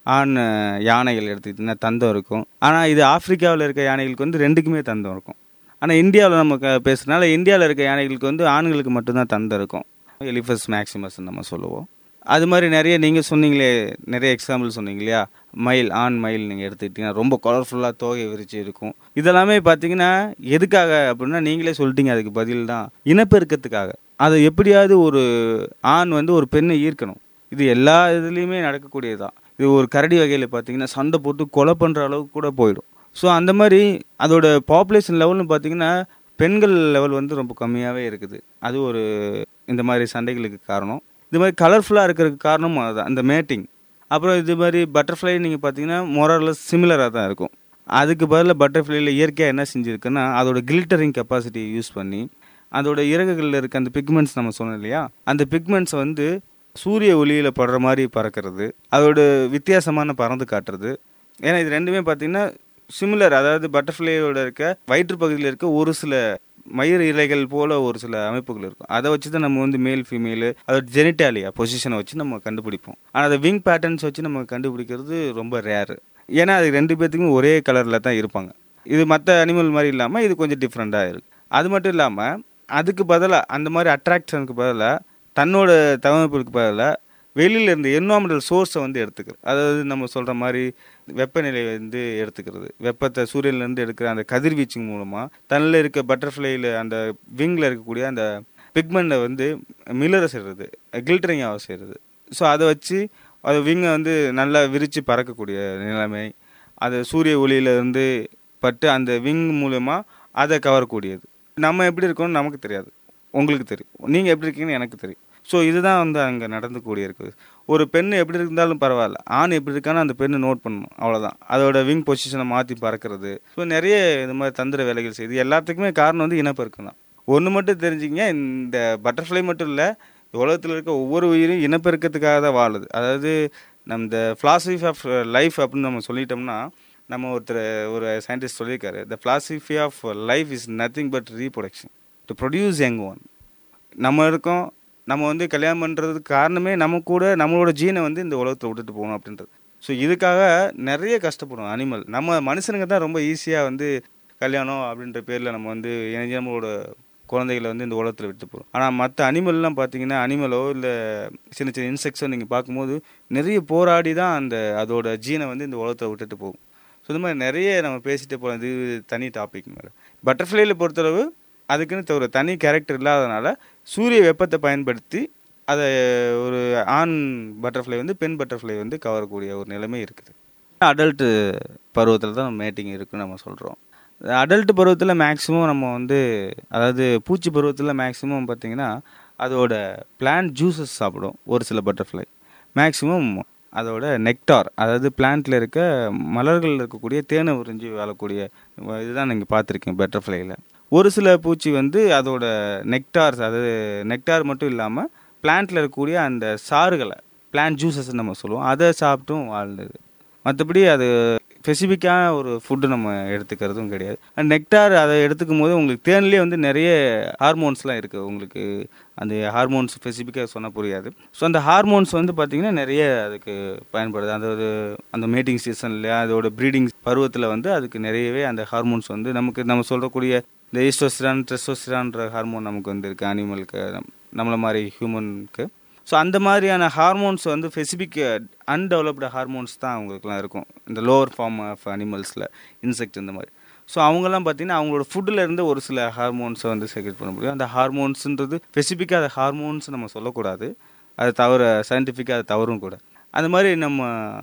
ஆண் யானைகள் எடுத்துக்கிட்டிங்கன்னா தந்தம் இருக்கும். ஆனால் இது ஆப்பிரிக்காவில் இருக்க யானைகளுக்கு வந்து ரெண்டுக்குமே தந்தம் இருக்கும். ஆனால் இந்தியாவில் நம்ம பேசுகிறதுனால இந்தியாவில் இருக்க யானைகளுக்கு வந்து ஆண்களுக்கு மட்டும்தான் தந்தம் இருக்கும். எலிஃபஸ் மேக்சிமஸ்ன்னு நம்ம சொல்லுவோம். அது மாதிரி நிறைய நீங்கள் சொன்னீங்களே, நிறைய எக்ஸாம்பிள் சொன்னீங்க இல்லையா, மயில், ஆண் மயில் நீங்கள் எடுத்துக்கிட்டிங்கன்னா ரொம்ப கலர்ஃபுல்லாக தோகை விரிச்சு இருக்கும். இதெல்லாமே பார்த்தீங்கன்னா எதுக்காக அப்படின்னா நீங்களே சொல்லிட்டீங்க, அதுக்கு பதில் தான் இனப்பெருக்கத்துக்காக. அதை எப்படியாவது ஒரு ஆண் வந்து ஒரு பெண்ணை ஈர்க்கணும். இது எல்லா இதுலேயுமே நடக்கக்கூடியதுதான். இது ஒரு கரடி வகையில் பார்த்தீங்கன்னா சண்டை போட்டு கொலை பண்ணுற அளவுக்கு கூட போயிடும். ஸோ அந்த மாதிரி அதோட பாப்புலேஷன் லெவல்னு பார்த்தீங்கன்னா பெண்கள் லெவல் வந்து ரொம்ப கம்மியாகவே இருக்குது. அது ஒரு இந்த மாதிரி சண்டைகளுக்கு காரணம். இது மாதிரி கலர்ஃபுல்லாக இருக்கிறதுக்கு காரணமும் அதுதான், இந்த மேட்டிங். அப்புறம் இது மாதிரி பட்டர்ஃப்ளை நீங்கள் பார்த்தீங்கன்னா மொரலஸ் சிமிலராக தான் இருக்கும். அதுக்கு பதிலாக பட்டர்ஃப்ளைல இயற்கையாக என்ன செஞ்சுருக்குன்னா அதோட கிளிட்டரிங் கெப்பாசிட்டியை யூஸ் பண்ணி அதோட இறகுகளில் இருக்க அந்த பிக்மெண்ட்ஸ் நம்ம சொன்னோம் இல்லையா, அந்த பிக்மெண்ட்ஸை வந்து சூரிய ஒளியில் படுற மாதிரி பறக்கிறது, அதோட வித்தியாசமான பறந்து காட்டுறது. ஏன்னா இது ரெண்டுமே பார்த்தீங்கன்னா சிமிலர். அதாவது பட்டர்ஃப்ளையோட இருக்க வயிற்று பகுதியில் இருக்க ஒரு சில மயிர் இலைகள் போல ஒரு சில அமைப்புகள் இருக்கும். அதை வச்சு தான் நம்ம வந்து மேல் ஃபீமேலு அதோட ஜெனிட்டாலியா பொசிஷனை வச்சு நம்ம கண்டுபிடிப்போம். ஆனால் அதை விங் பேட்டர்ன்ஸ் வச்சு நம்ம கண்டுபிடிக்கிறது ரொம்ப ரேரு. ஏன்னா அது ரெண்டு பேர்த்துக்கும் ஒரே கலரில் தான் இருப்பாங்க. இது மற்ற அனிமல் மாதிரி இல்லாமல் இது கொஞ்சம் டிஃப்ரெண்ட்டாக இருக்குது. அது மட்டும் இல்லாமல் அதுக்கு பதிலாக அந்த மாதிரி அட்ராக்ஷனுக்கு பதிலாக தன்னோட தகவமைப்புக்கு பதிலாக வெளியிலேருந்து என்வாமெண்டல் சோர்ஸை வந்து எடுத்துக்கிறது. அதாவது நம்ம சொல்கிற மாதிரி வெப்பநிலையை வந்து எடுத்துக்கிறது, வெப்பத்தை சூரியன்லேருந்து எடுக்கிற அந்த கதிர்வீச்சு மூலமாக தன்னில் இருக்க பட்டர்ஃப்ளையில் அந்த விங்கில் இருக்கக்கூடிய அந்த பிக்மெண்ட்டை வந்து மிளற செய்கிறது, கில்டரிங்காக செய்கிறது. ஸோ அதை வச்சு அது விங்கை வந்து நல்லா விரித்து பறக்கக்கூடிய நிலைமை, அது சூரிய ஒளியிலேருந்து பட்டு அந்த விங் மூலமாக அதை கவரக்கூடியது. நம்ம எப்படி இருக்கோம்னு நமக்கு தெரியாது, உங்களுக்கு தெரியும். நீங்கள் எப்படி இருக்கீங்கன்னு எனக்கு தெரியும். ஸோ இதுதான் வந்து அங்கே நடந்துக்கூடிய இருக்குது. ஒரு பெண்ணு எப்படி இருந்தாலும் பரவாயில்ல, ஆண் எப்படி இருக்கான்னு அந்த பெண்ணு நோட் பண்ணணும், அவ்வளோதான். அதோட விங் பொசிஷனை மாற்றி பறக்கிறது. ஸோ நிறைய இது மாதிரி தந்திர வேலைகள் செய்யுது. எல்லாத்துக்குமே காரணம் வந்து இனப்பெருக்கம் தான். ஒன்று மட்டும் தெரிஞ்சுங்க, இந்த பட்டர்ஃப்ளை மட்டும் இல்லை, உலகத்தில் இருக்க ஒவ்வொரு உயிரும் இனப்பெருக்கத்துக்காக தான் வாழுது. அதாவது நம்ம இந்த ஃபிலாசபி ஆஃப் லைஃப் அப்படின்னு நம்ம சொல்லிட்டோம்னா, நம்ம ஒரு சயின்டிஸ்ட் சொல்லியிருக்காரு, the philosophy of life is nothing but reproduction to produce young one. நம்ம இருக்கோம், நம்ம வந்து கல்யாணம் பண்ணுறதுக்கு காரணமே நம்ம கூட நம்மளோட ஜீனை வந்து இந்த உலகத்தில் விட்டுட்டு போகணும் அப்படின்றது. ஸோ இதுக்காக நிறைய கஷ்டப்படும் அனிமல். நம்ம மனுஷனுங்க தான் ரொம்ப ஈஸியாக வந்து கல்யாணம் அப்படின்ற பேரில் நம்ம வந்து நம்மளோட குழந்தைகளை வந்து இந்த உலகத்தில் விட்டு போகிறோம். ஆனால் மற்ற அனிமல்லாம் பார்த்தீங்கன்னா, அனிமலோ இல்லை சின்ன சின்ன இன்செக்ட்ஸோ நீங்கள் பார்க்கும்போது நிறைய போராடி தான் அதோட ஜீனை வந்து இந்த உலகத்தில் விட்டுட்டு போகும். ஸோ இந்த மாதிரி நிறைய நம்ம பேசிகிட்டே போகலாம். இது தனி டாபிக் மேலே. பட்டர்ஃப்ளைல பொறுத்தளவு அதுக்குன்னு ஒரு தனி கேரக்டர் இல்லாதனால சூரிய வெப்பத்தை பயன்படுத்தி அதை ஒரு ஆண் பட்டர்ஃப்ளை வந்து பெண் பட்டர்ஃப்ளை வந்து கவரக்கூடிய ஒரு நிலைமை இருக்குது. அடல்ட்டு பருவத்தில் தான் மேட்டிங் இருக்குன்னு நம்ம சொல்கிறோம். அடல்ட் பருவத்தில் மேக்ஸிமம் நம்ம வந்து, அதாவது பூச்சி பருவத்தில் மேக்ஸிமம் பார்த்திங்கன்னா அதோட பிளான்ட் ஜூஸஸ் சாப்பிடும் ஒரு சில பட்டர்ஃப்ளை. மேக்ஸிமம் அதோட நெக்டார், அதாவது பிளான்ட்டில் இருக்க மலர்கள் இருக்கக்கூடிய தேனை உறிஞ்சி வாழக்கூடிய இதுதான் நீங்கள் பார்த்துருக்கீங்க பட்டர்ஃப்ளையில். ஒரு சில பூச்சி வந்து அதோட நெக்டார்ஸ், அதாவது நெக்டார் மட்டும் இல்லாமல் பிளான்ட்டில் இருக்கக்கூடிய அந்த சாறுகளை, பிளான்ட் ஜூஸஸ் நம்ம சொல்லுவோம், அதை சாப்பிட்டும் வாழ்ந்தது. மற்றபடி அது ஸ்பெசிஃபிக்கான ஒரு ஃபுட்டு நம்ம எடுத்துக்கிறதும் கிடையாது. நெக்டார் அதை எடுத்துக்கும் போது உங்களுக்கு தேன்லேயே வந்து நிறைய ஹார்மோன்ஸ்லாம் இருக்குது. உங்களுக்கு அந்த ஹார்மோன்ஸ் ஸ்பெசிஃபிக்காக சொன்னால் புரியாது. ஸோ அந்த ஹார்மோன்ஸ் வந்து பார்த்திங்கன்னா நிறைய அதுக்கு பயன்படுது. அந்த மேட்டிங் சீசனில் அதோட ப்ரீடிங் பருவத்தில் வந்து அதுக்கு நிறையவே அந்த ஹார்மோன்ஸ் வந்து நம்ம சொல்லக்கூடிய இந்த ஈஸ்ட்ரோஸ்டிரான், டெஸ்டோஸ்டிரான்ற ஹார்மோன் நமக்கு வந்து இருக்குது அனிமலுக்கு, நம்மளை மாதிரி ஹியூமனுக்கு. ஸோ அந்த மாதிரியான ஹார்மோன்ஸ் வந்து ஸ்பெசிஃபிக் அன்டெவலப்டு ஹார்மோன்ஸ் தான் அவங்களுக்குலாம் இருக்கும் இந்த லோவர் ஃபார்ம் ஆஃப் அனிமல்ஸில், இன்செக்ட் இந்த மாதிரி. ஸோ அவங்கெல்லாம் பார்த்திங்கன்னா அவங்களோட ஃபுட்டில் இருந்து ஒரு சில ஹார்மோன்ஸை வந்து செக்ரெட் பண்ண முடியும். அந்த ஹார்மோன்ஸுன்றது ஸ்பெசிஃபிக்காக அந்த ஹார்மோன்ஸ் நம்ம சொல்லக்கூடாது, அது தவிர சயின்டிஃபிக்காக அது தவறும் கூட. அந்த மாதிரி நம்ம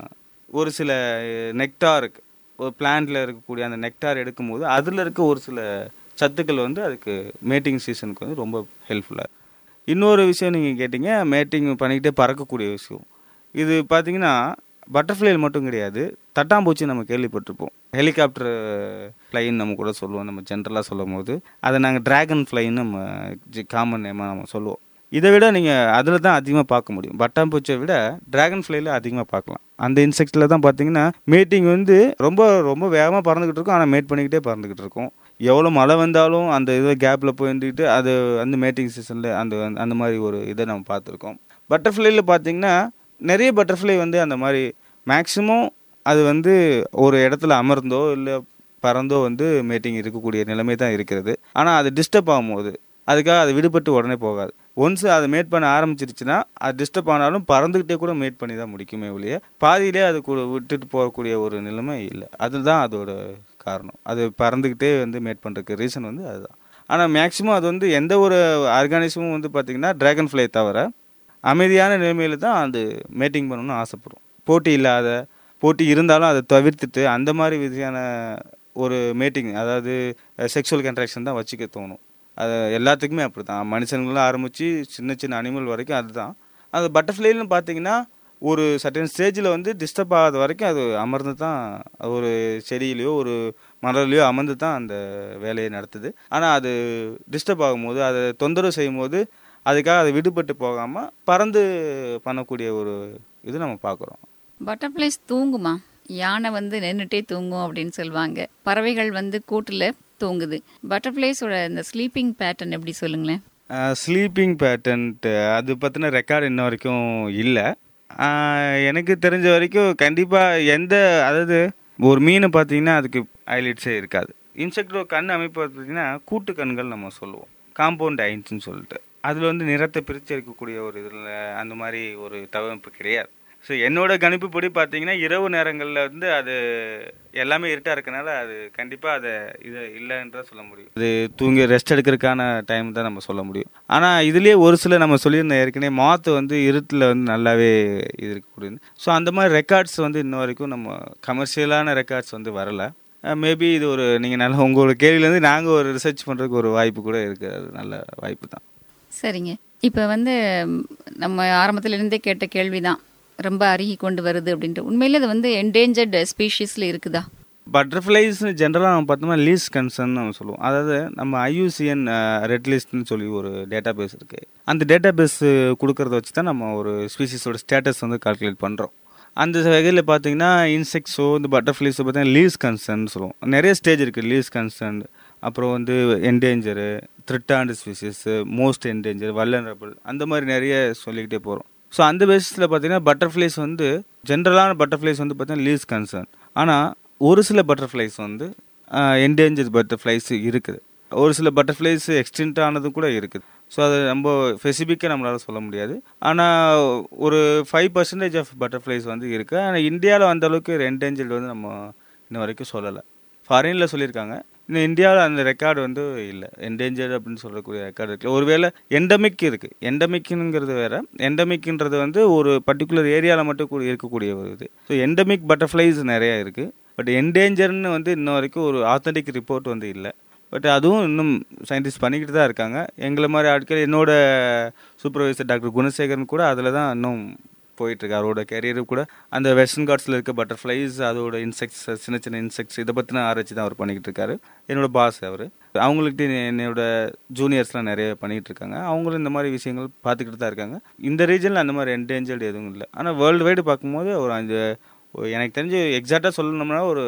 ஒரு சில நெக்டாருக்கு, ஒரு பிளான்ட்டில் இருக்கக்கூடிய அந்த நெக்டார் எடுக்கும்போது அதில் இருக்க ஒரு சில சத்துக்கள் வந்து அதுக்கு மேட்டிங் சீசனுக்கு வந்து ரொம்ப ஹெல்ப்ஃபுல்லாக. இன்னொரு விஷயம் நீங்கள் கேட்டிங்க, மேட்டிங் பண்ணிக்கிட்டே பறக்கக்கூடிய விஷயம். இது பார்த்திங்கன்னா பட்டர்ஃப்ளைல் மட்டும் கிடையாது, தட்டாம்பூச்சி நம்ம கேள்விப்பட்டிருப்போம். ஹெலிகாப்டர் ஃப்ளைன்னு நம்ம கூட சொல்லுவோம், நம்ம ஜென்ரலாக சொல்லும் போது அதை நாங்கள் ட்ராகன் ஃப்ளைன்னு நம்ம காமன் நேமாக நம்ம சொல்லுவோம். இதை விட நீங்கள் அதில் தான் அதிகமாக பார்க்க முடியும். பட்டாம்பூச்சியை விட ட்ராகன் ஃப்ளைல அதிகமாக பார்க்கலாம். அந்த இன்செக்டில் தான் பார்த்தீங்கன்னா மேட்டிங் வந்து ரொம்ப ரொம்ப வேகமாக பறந்துக்கிட்டு இருக்கும், ஆனால் மேட் பண்ணிக்கிட்டே பறந்துக்கிட்டு இருக்கும். எவ்வளோ மழை வந்தாலும் அந்த இதை கேப்பில் போயிருந்துக்கிட்டு அது அந்த மேட்டிங் சீசனில் அந்த மாதிரி ஒரு இதை நம்ம பார்த்துருக்கோம். பட்டர்ஃப்ளைல பார்த்தீங்கன்னா நிறைய பட்டர்ஃப்ளை வந்து அந்த மாதிரி மேக்ஸிமம் அது வந்து ஒரு இடத்துல அமர்ந்தோ இல்லை பறந்தோ வந்து மேட்டிங் இருக்கக்கூடிய நிலைமை தான் இருக்கிறது. ஆனால் அது டிஸ்டர்ப் ஆகும்போது அதுக்காக அது விடுபட்டு உடனே போகாது. ஒன்ஸ் அதை மேட் பண்ண ஆரம்பிச்சிருச்சுன்னா அது டிஸ்டர்ப் ஆனாலும் பறந்துக்கிட்டே கூட மேட் பண்ணி தான் முடிக்குமே ஒழிய பாதியிலே அது கூட விட்டுட்டு போகக்கூடிய ஒரு நிலைமை இல்லை. அதுதான் அதோட காரணம். அது பறந்துக்கிட்டே வந்து மேட் பண்ணுறதுக்கு ரீசன் வந்து அதுதான். ஆனால் மேக்ஸிமம் அது வந்து எந்த ஒரு ஆர்கானிசமும் வந்து பார்த்திங்கன்னா ட்ராகன் ஃப்ளை தவிர அமைதியான நிலைமையில தான் அது மேட்டிங் பண்ணணும்னு ஆசைப்படும். போட்டி இல்லாத, போட்டி இருந்தாலும் அதை தவிர்த்துட்டு அந்த மாதிரி விதியான ஒரு மேட்டிங், அதாவது செக்ஷுவல் கன்ட்ராக்ஷன் தான் வச்சுக்க தோணும். அது எல்லாத்துக்குமே அப்படி தான், மனுஷங்களும் ஆரம்பித்து சின்ன சின்ன அனிமல் வரைக்கும் அதுதான். அது பட்டர்ஃப்ளைன்னு பார்த்தீங்கன்னா ஒரு சர்டன் ஸ்டேஜில் வந்து டிஸ்டர்ப் ஆகாத வரைக்கும் அது அமர்ந்து தான் ஒரு செடியிலையோ ஒரு மரலையோ அமர்ந்து தான் அந்த வேலையை நடத்துது. ஆனால் அது டிஸ்டர்ப் ஆகும்போது, அதை தொந்தரவு செய்யும் போது அதுக்காக அதை விடுபட்டு போகாமல் பறந்து பண்ணக்கூடிய ஒரு இது நம்ம பார்க்குறோம். பட்டர்ஃப்ளைஸ் தூங்குமா? யானை வந்து நின்றுட்டே தூங்கும் அப்படின்னு சொல்லுவாங்க. பறவைகள் வந்து கூட்டில் தூங்குது. பட்டர்ஃப்ளைஸோட இந்த ஸ்லீப்பிங் பேட்டர்ன் எப்படி சொல்லுங்களேன்? ஸ்லீப்பிங் பேட்டர்ன்ட்டு அது பற்றின ரெக்கார்டு இன்ன வரைக்கும் இல்லை. எனக்கு தெரிஞ்ச வரைக்கும் கண்டிப்பாக அதாவது ஒரு மீனை பார்த்தீங்கன்னா அதுக்கு ஐலைட்ஸே இருக்காது. இன்செக்டோட கண் அமைப்பு பார்த்தீங்கன்னா கூட்டு கண்கள் நம்ம சொல்லுவோம், காம்பவுண்ட் ஐன்ஸ்ன்னு சொல்லிட்டு. அதில் வந்து நிறத்தை பிரித்து இருக்கக்கூடிய ஒரு இதில் அந்த மாதிரி ஒரு தவமைப்பு கிடையாது. ஸோ என்னோட கணிப்புப்படி பார்த்தீங்கன்னா இரவு நேரங்களில் வந்து அது எல்லாமே இருட்டாக இருக்கனால அது கண்டிப்பாக அதை இது இல்லைன்றத சொல்ல முடியும். அது தூங்கி ரெஸ்ட் எடுக்கிறதுக்கான டைம் தான் நம்ம சொல்ல முடியும். ஆனால் இதுலேயே ஒரு சில நம்ம சொல்லியிருந்தோம் ஏற்கனவே, மாற்று வந்து இருட்டில் வந்து நல்லாவே இது இருக்கக்கூடியது. ஸோ அந்த மாதிரி ரெக்கார்ட்ஸ் வந்து இன்ன வரைக்கும் நம்ம கமர்ஷியலான ரெக்கார்ட்ஸ் வந்து வரலை. மேபி இது ஒரு நீங்கள் நல்லா உங்களோட கேள்வியிலேருந்து நாங்கள் ஒரு ரிசர்ச் பண்ணுறதுக்கு ஒரு வாய்ப்பு கூட இருக்குது. அது நல்ல வாய்ப்பு தான். சரிங்க. இப்போ வந்து நம்ம ஆரம்பத்திலிருந்தே கேட்ட கேள்வி தான், ரொம்ப அருகி கொண்டு வருது அப்படின்ட்டு. உண்மையிலே அது வந்து என்டேஞ்சர்ட் ஸ்பீஷீஸில் இருக்குதா? பட்டர்ஃப்ளைஸ் ஜென்ரலாக நம்ம பார்த்தோம்னா லீஸ் கன்சர்ன் நம்ம சொல்லுவோம். அதாவது நம்ம IUCN ரெட் லிஸ்ட்னு சொல்லி ஒரு டேட்டா பேஸ் இருக்குது. அந்த டேட்டா பேஸ் கொடுக்கறத வச்சு தான் நம்ம ஒரு ஸ்பீஷீஸோட ஸ்டேட்டஸ் வந்து கால்குலேட் பண்ணுறோம். அந்த வகையில் பார்த்தீங்கன்னா இன்செக்ட்ஸோ இந்த பட்டர்ஃப்ளைஸோ பார்த்தீங்கன்னா லீஸ் கன்சர்ன் சொல்லுவோம். நிறைய ஸ்டேஜ் இருக்குது. லீஸ் கன்சர்ன், அப்புறம் வந்து endanger, threatened species, most endanger, vulnerable, அந்த மாதிரி நிறைய சொல்லிக்கிட்டே போகிறோம். ஸோ அந்த பேசிஸில் பார்த்தீங்கன்னா பட்டர்ஃப்ளைஸ் வந்து ஜென்ரலான பட்டர்ஃப்ளைஸ் வந்து பார்த்தீங்கன்னா லீஸ் கன்சர்ன். ஆனால் ஒரு சில பட்டர்ஃப்ளைஸ் வந்து என்டேஞ்சர் பட்டர்ஃப்ளைஸ் இருக்குது. ஒரு சில பட்டர்ஃப்ளைஸ் எக்ஸ்டின்ட் ஆனது கூட இருக்குது. ஸோ அது ரொம்ப ஸ்பெசிஃபிக்காக நம்மளால் சொல்ல முடியாது. ஆனால் ஒரு 5% ஆஃப் பட்டர்ஃப்ளைஸ் வந்து இருக்குது. ஆனால் இந்தியாவில் அந்த அளவுக்கு என்டேஞ்சர்டு வந்து நம்ம இன்ன வரைக்கும் சொல்லலை. ஃபாரினில் சொல்லியிருக்காங்க. இன்னும் இந்தியாவில் அந்த ரெக்கார்டு வந்து இல்லை. என்டேஞ்சர்டு அப்படின்னு சொல்லக்கூடிய ரெக்கார்டு இருக்குது. ஒருவேளை எண்டமிக் இருக்குது. எண்டமிக்னுங்கிறது வேறு. எண்டமிக்ன்றது வந்து ஒரு பர்டிகுலர் ஏரியாவில் மட்டும் இருக்கக்கூடிய ஒரு இது. ஸோ எண்டமிக் பட்டர்ஃப்ளைஸ் நிறையா இருக்குது. பட் என்டேஞ்சர்னு வந்து இன்ன வரைக்கும் ஒரு ஆத்தென்டிக் ரிப்போர்ட் வந்து இல்லை. பட் அதுவும் இன்னும் சயின்டிஸ்ட் பண்ணிக்கிட்டு தான் இருக்காங்க. எங்களை மாதிரி ஆட்கள், என்னோட சூப்பர்வைசர் டாக்டர் குணசேகரன் கூட அதில் தான் இன்னும் போயிட்டுருக்கு. அவரோட கேரியரு கூட அந்த வெஸ்டர்ன் காட்ஸில் இருக்க பட்டர்ஃப்ளைஸ், அதோட இன்செக்ட்ஸ், சின்ன சின்ன இன்செக்ட்ஸ், இதை பற்றின ஆராய்ச்சி தான் அவர் பண்ணிக்கிட்டு இருக்காரு. என்னோட பாஸ் அவர். அவங்கள்ட்ட என்னோட ஜூனியர்ஸ்லாம் நிறைய பண்ணிகிட்டு இருக்காங்க. அவங்களும் இந்த மாதிரி விஷயங்கள் பார்த்துக்கிட்டு தான் இருக்காங்க. இந்த ரீஜனில் அந்த மாதிரி என்டேஞ்சர்டு எதுவும் இல்லை. ஆனால் வேர்ல்டு வைடு பார்க்கும்போது ஒரு எனக்கு தெரிஞ்சு எக்ஸாக்டாக சொல்லணும்னா ஒரு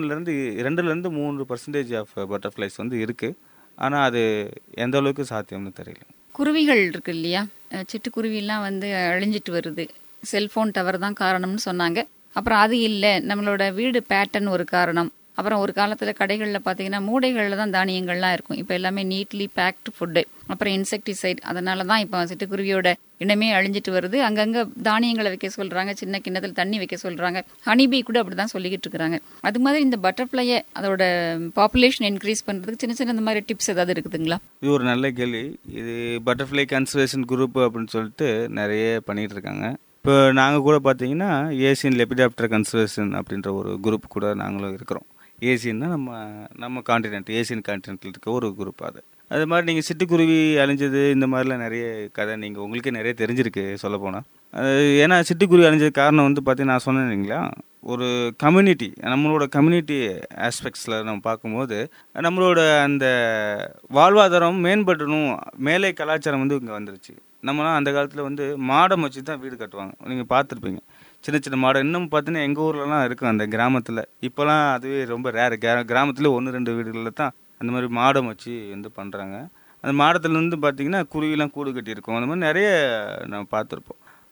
2-3% ஆஃப் பட்டர்ஃப்ளைஸ் வந்து இருக்குது. ஆனால் அது எந்த அளவுக்கு சாத்தியம்னு தெரியல. குருவிகள் இருக்கு இல்லையா, சிட்டுக்குருவிலாம் வந்து அழிஞ்சிட்டு வருது. செல்ஃபோன் டவர் தான் காரணம்னு சொன்னாங்க. அப்புறம் அது இல்லை, நம்மளோட வீடு பேட்டர்ன் ஒரு காரணம். அப்புறம் ஒரு காலத்தில் கடைகளில் பார்த்தீங்கன்னா மூடைகளில் தான் தானியங்கள்லாம் இருக்கும். இப்போ எல்லாமே நீட்லி பேக்டு ஃபுட்டு. அப்புறம் இன்செக்டிசைட். அதனால தான் இப்போ சிட்டுக்குருவியோட இனமே அழிஞ்சிட்டு வருது. அங்கங்கே தானியங்களை வைக்க சொல்கிறாங்க, சின்ன கிண்ணத்தில் தண்ணி வைக்க சொல்கிறாங்க. ஹனிபீ கூட அப்படி தான் சொல்லிக்கிட்டு இருக்கிறாங்க. அது மாதிரி இந்த பட்டர்ஃப்ளையை அதோட பாப்புலேஷன் இன்க்ரீஸ் பண்ணுறதுக்கு சின்ன சின்ன இந்த மாதிரி டிப்ஸ் ஏதாவது இருக்குதுங்களா? இது ஒரு நல்ல கேள்வி. இது பட்டர்ஃப்ளை கன்சர்வேஷன் குரூப் அப்படின்னு சொல்லிட்டு நிறைய பண்ணிகிட்டு இருக்காங்க. இப்போ நாங்கள் கூட பார்த்தீங்கன்னா ஏசியன் லெபிடாப்டர் கன்சர்வேஷன் அப்படின்ற ஒரு குரூப் கூட நாங்களும் இருக்கிறோம். ஏசியன்னா நம்ம காண்டினென்ட், ஏசியன் காண்டினென்ட்டில் இருக்க ஒரு குரூப். அது மாதிரி நீங்கள் சிட்டுக்குருவி அழிஞ்சது இந்த மாதிரிலாம் நிறைய கதை நீங்கள் உங்களுக்கே நிறைய தெரிஞ்சிருக்கு சொல்லப்போனால். ஏன்னா சிட்டுக்குருவி அழிஞ்சது காரணம் வந்து பார்த்தீங்கன்னா நான் சொன்னேன் இல்லைங்களா, ஒரு கம்யூனிட்டி, நம்மளோட கம்யூனிட்டி ஆஸ்பெக்ட்ஸில் நம்ம பார்க்கும்போது நம்மளோட அந்த வாழ்வாதாரம் மேம்படணும், மேலே கலாச்சாரம் வந்து இங்கே வந்துருச்சு. நம்மளாம் அந்த காலத்தில் வந்து மாடம் வச்சு தான் வீடு கட்டுவாங்க. நீங்கள் பார்த்துருப்பீங்க சின்ன சின்ன மாடம். இன்னும் பார்த்தீங்கன்னா எங்கள் ஊர்லலாம் இருக்கும் அந்த கிராமத்தில். இப்போலாம் அதுவே ரொம்ப ரேர். கிராமத்தில் 1-2 வீடுகளில் தான் அந்த மாதிரி மாடம் வச்சு வந்து பண்ணுறாங்க. அந்த மாடத்துலேருந்து பார்த்தீங்கன்னா குருவிலாம் கூடு கட்டியிருக்கோம். அந்த மாதிரி நிறைய நம்ம பார்த்துருப்போம்.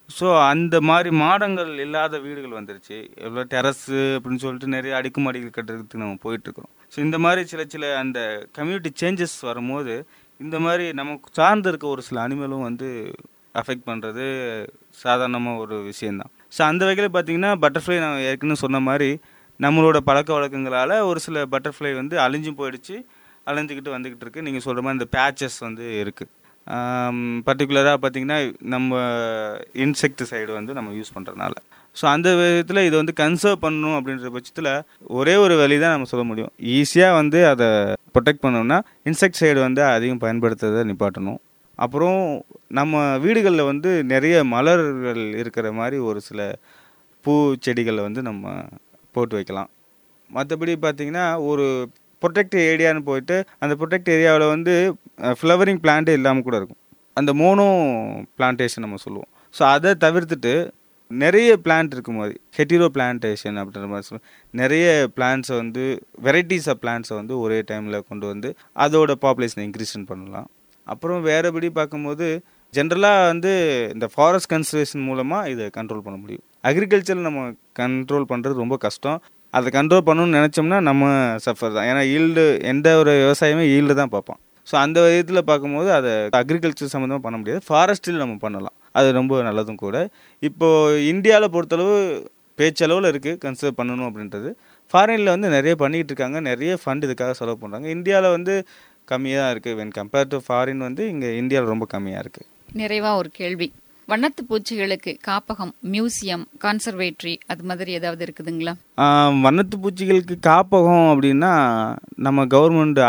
ஸோ அந்த மாதிரி மாடங்கள் இல்லாத வீடுகள் வந்துருச்சு. எவ்வளோ டெரஸு அப்படின்னு சொல்லிட்டு நிறைய அடுக்குமாடிகள் கட்டுறதுக்கு நம்ம போயிட்டுருக்குறோம். ஸோ இந்த மாதிரி சில அந்த கம்யூனிட்டி சேஞ்சஸ் வரும்போது இந்த மாதிரி நமக்கு சார்ந்து இருக்க ஒரு சில அனிமலும் வந்து அஃபெக்ட் பண்ணுறது சாதாரணமாக ஒரு விஷயந்தான். ஸோ அந்த வகையில் பார்த்திங்கன்னா பட்டர்ஃப்ளை நான் ஏற்கனவே சொன்ன மாதிரி நம்மளோட பழக்க வழக்கங்களால் ஒரு சில பட்டர்ஃப்ளை வந்து அழிஞ்சும் போயிடுச்சு, அழிஞ்சிக்கிட்டு வந்துக்கிட்டு இருக்குது. நீங்கள் சொல்கிற மாதிரி இந்த பேச்சஸ் வந்து இருக்குது. பர்டிகுலராக பார்த்திங்கன்னா நம்ம இன்செக்ட் சைடு வந்து நம்ம யூஸ் பண்ணுறதுனால. ஸோ அந்த விதத்தில் இதை வந்து கன்சர்வ் பண்ணணும் அப்படின்ற பட்சத்தில் ஒரே ஒரு வழி தான் நம்ம சொல்ல முடியும். ஈஸியாக வந்து அதை ப்ரொடெக்ட் பண்ணணும்னா இன்செக்ட் சைடு வந்து அதிகம் பயன்படுத்துறதை நிப்பாட்டணும். அப்புறம் நம்ம வீடுகளில் வந்து நிறைய மலர்கள் இருக்கிற மாதிரி ஒரு சில பூச்செடிகளை வந்து நம்ம போட்டு வைக்கலாம். மற்றபடி பார்த்திங்கன்னா ஒரு ப்ரொடெக்ட் ஏரியான்னு போயிட்டு அந்த ப்ரொடெக்ட் ஏரியாவில் வந்து ஃப்ளவரிங் பிளான்ட்டே இல்லாமல் கூட இருக்கும். அந்த மோனோ பிளான்டேஷன் நம்ம சொல்லுவோம். ஸோ அதை தவிர்த்துட்டு நிறைய பிளான்ட் இருக்கும் போது ஹெட்டிரோ பிளான்டேஷன் அப்படின்ற மாதிரி சொல்லுவோம். நிறைய பிளான்ட்ஸை வந்து வெரைட்டிஸ் ஆஃப் பிளான்ட்ஸை வந்து ஒரே டைமில் கொண்டு வந்து அதோட பாப்புலேஷனை இன்க்ரீஷன் பண்ணலாம். அப்புறம் வேறுபடி பார்க்கும்போது ஜென்ரலாக வந்து இந்த ஃபாரஸ்ட் கன்சர்வேஷன் மூலமாக இதை கண்ட்ரோல் பண்ண முடியும். அக்ரிகல்ச்சரில் நம்ம கண்ட்ரோல் பண்ணுறது ரொம்ப கஷ்டம். அதை கண்ட்ரோல் பண்ணணும்னு நினச்சோம்னா நம்ம சஃபர் தான். ஏன்னா ஈல்டு எந்த ஒரு விவசாயமே ஈல்டு தான் பார்ப்போம். ஸோ அந்த விதத்தில் பார்க்கும்போது அதை அக்ரிகல்ச்சர் சம்மந்தமாக பண்ண முடியாது, ஃபாரஸ்ட்டில் நம்ம பண்ணலாம். அது ரொம்ப நல்லதும் கூட. இப்போது இந்தியாவில் பொறுத்தளவு பேச்சளவில் இருக்குது கன்சர்வ் பண்ணணும் அப்படின்றது. ஃபாரினில் வந்து நிறைய பண்ணிக்கிட்டு இருக்காங்க, நிறைய ஃபண்ட் இதுக்காக செலவு பண்ணுறாங்க. இந்தியாவில் வந்து கம்மியாக தான் இருக்குது. வென் கம்பேர்ட் டு ஃபாரின் வந்து இங்கே இந்தியாவில் ரொம்ப கம்மியாக இருக்குது. நிறைவாக ஒரு கேள்வி, வண்ணத்து பூச்சிகளுக்கு காப்பகம், மியூசியம், கான்சர்வேட்டரி அது மாதிரி ஏதாவது இருக்குதுங்களா? வண்ணத்து பூச்சிகளுக்கு காப்பகம் அப்படின்னா நம்ம கவர்மெண்ட்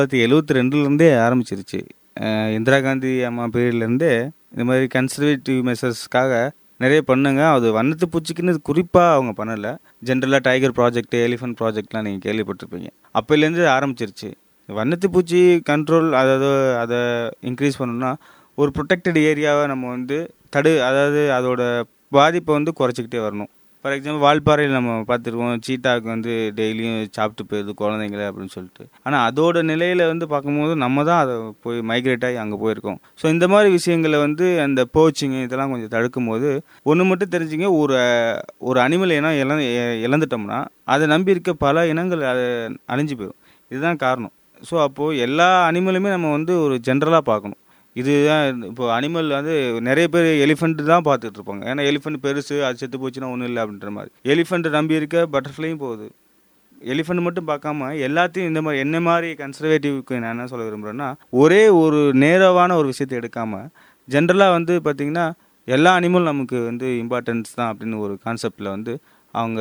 1972 ஆரம்பிச்சிருச்சு. இந்திரா காந்தி அம்மா பீரியட்லேருந்தே இந்த மாதிரி கன்சர்வேட்டிவ் மெஷர்ஸ்க்காக நிறைய பண்ணுங்க. அது வண்ணத்து பூச்சிக்குன்னு குறிப்பாக அவங்க பண்ணலை. ஜென்ரலாக டைகர் ப்ராஜெக்ட், எலிஃபென்ட் ப்ராஜெக்ட்லாம் நீங்கள் கேள்விப்பட்டிருப்பீங்க. அப்போலேருந்து ஆரம்பிச்சிருச்சு. வண்ணத்து பூச்சி கண்ட்ரோல், அதாவது அதை இன்க்ரீஸ் பண்ணணும்னா ஒரு ப்ரொடெக்டட் ஏரியாவை நம்ம வந்து அதாவது அதோட பாதிப்பை வந்து குறைச்சிக்கிட்டே வரணும். ஃபார் எக்ஸாம்பிள் வால்பாறையில் நம்ம பார்த்துருக்கோம், சீட்டாவுக்கு வந்து டெய்லியும் சாப்பிட்டு போயிடுது குழந்தைங்கள அப்படின்னு சொல்லிட்டு. ஆனால் அதோட நிலையில் வந்து பார்க்கும்போது நம்ம தான் அதை போய் மைக்ரேட் ஆகி அங்கே போயிருக்கோம். ஸோ இந்த மாதிரி விஷயங்களை வந்து அந்த போச்சிங் இதெல்லாம் கொஞ்சம் தடுக்கும் போது ஒன்று மட்டும் தெரிஞ்சுங்க, ஒரு அனிமல் இனம் இழந்துட்டோம்னா அதை நம்பி இருக்க பல இனங்கள் அதை அழிஞ்சு போயிடும். இதுதான் காரணம். ஸோ அப்போது எல்லா அனிமலுமே நம்ம வந்து ஒரு ஜென்ரலாக பார்க்கணும். இதுதான் இப்போ அனிமல் வந்து நிறைய பேர் எலிஃபெண்ட் தான் பார்த்துட்டு இருப்பாங்க. ஏன்னா எலிஃபெண்ட் பெருசு, அது செத்து போச்சுன்னா ஒன்றும் இல்லை அப்படின்ற மாதிரி. எலிஃபெண்ட் நம்பி இருக்க பட்டர்ஃப்ளையும் போகுது. எலிஃபெண்ட் மட்டும் பார்க்காம எல்லாத்தையும் இந்த மாதிரி என்ன மாதிரி கன்சர்வேட்டிவ்க்கு நான் என்ன சொல்ல விரும்புகிறேன்னா, ஒரே ஒரு நேரவான ஒரு விஷயத்தை எடுக்காமல் ஜென்ரலாக வந்து பார்த்திங்கன்னா எல்லா அனிமலும் நமக்கு வந்து இம்பார்ட்டன்ஸ் தான் அப்படின்னு ஒரு கான்செப்டில் வந்து அவங்க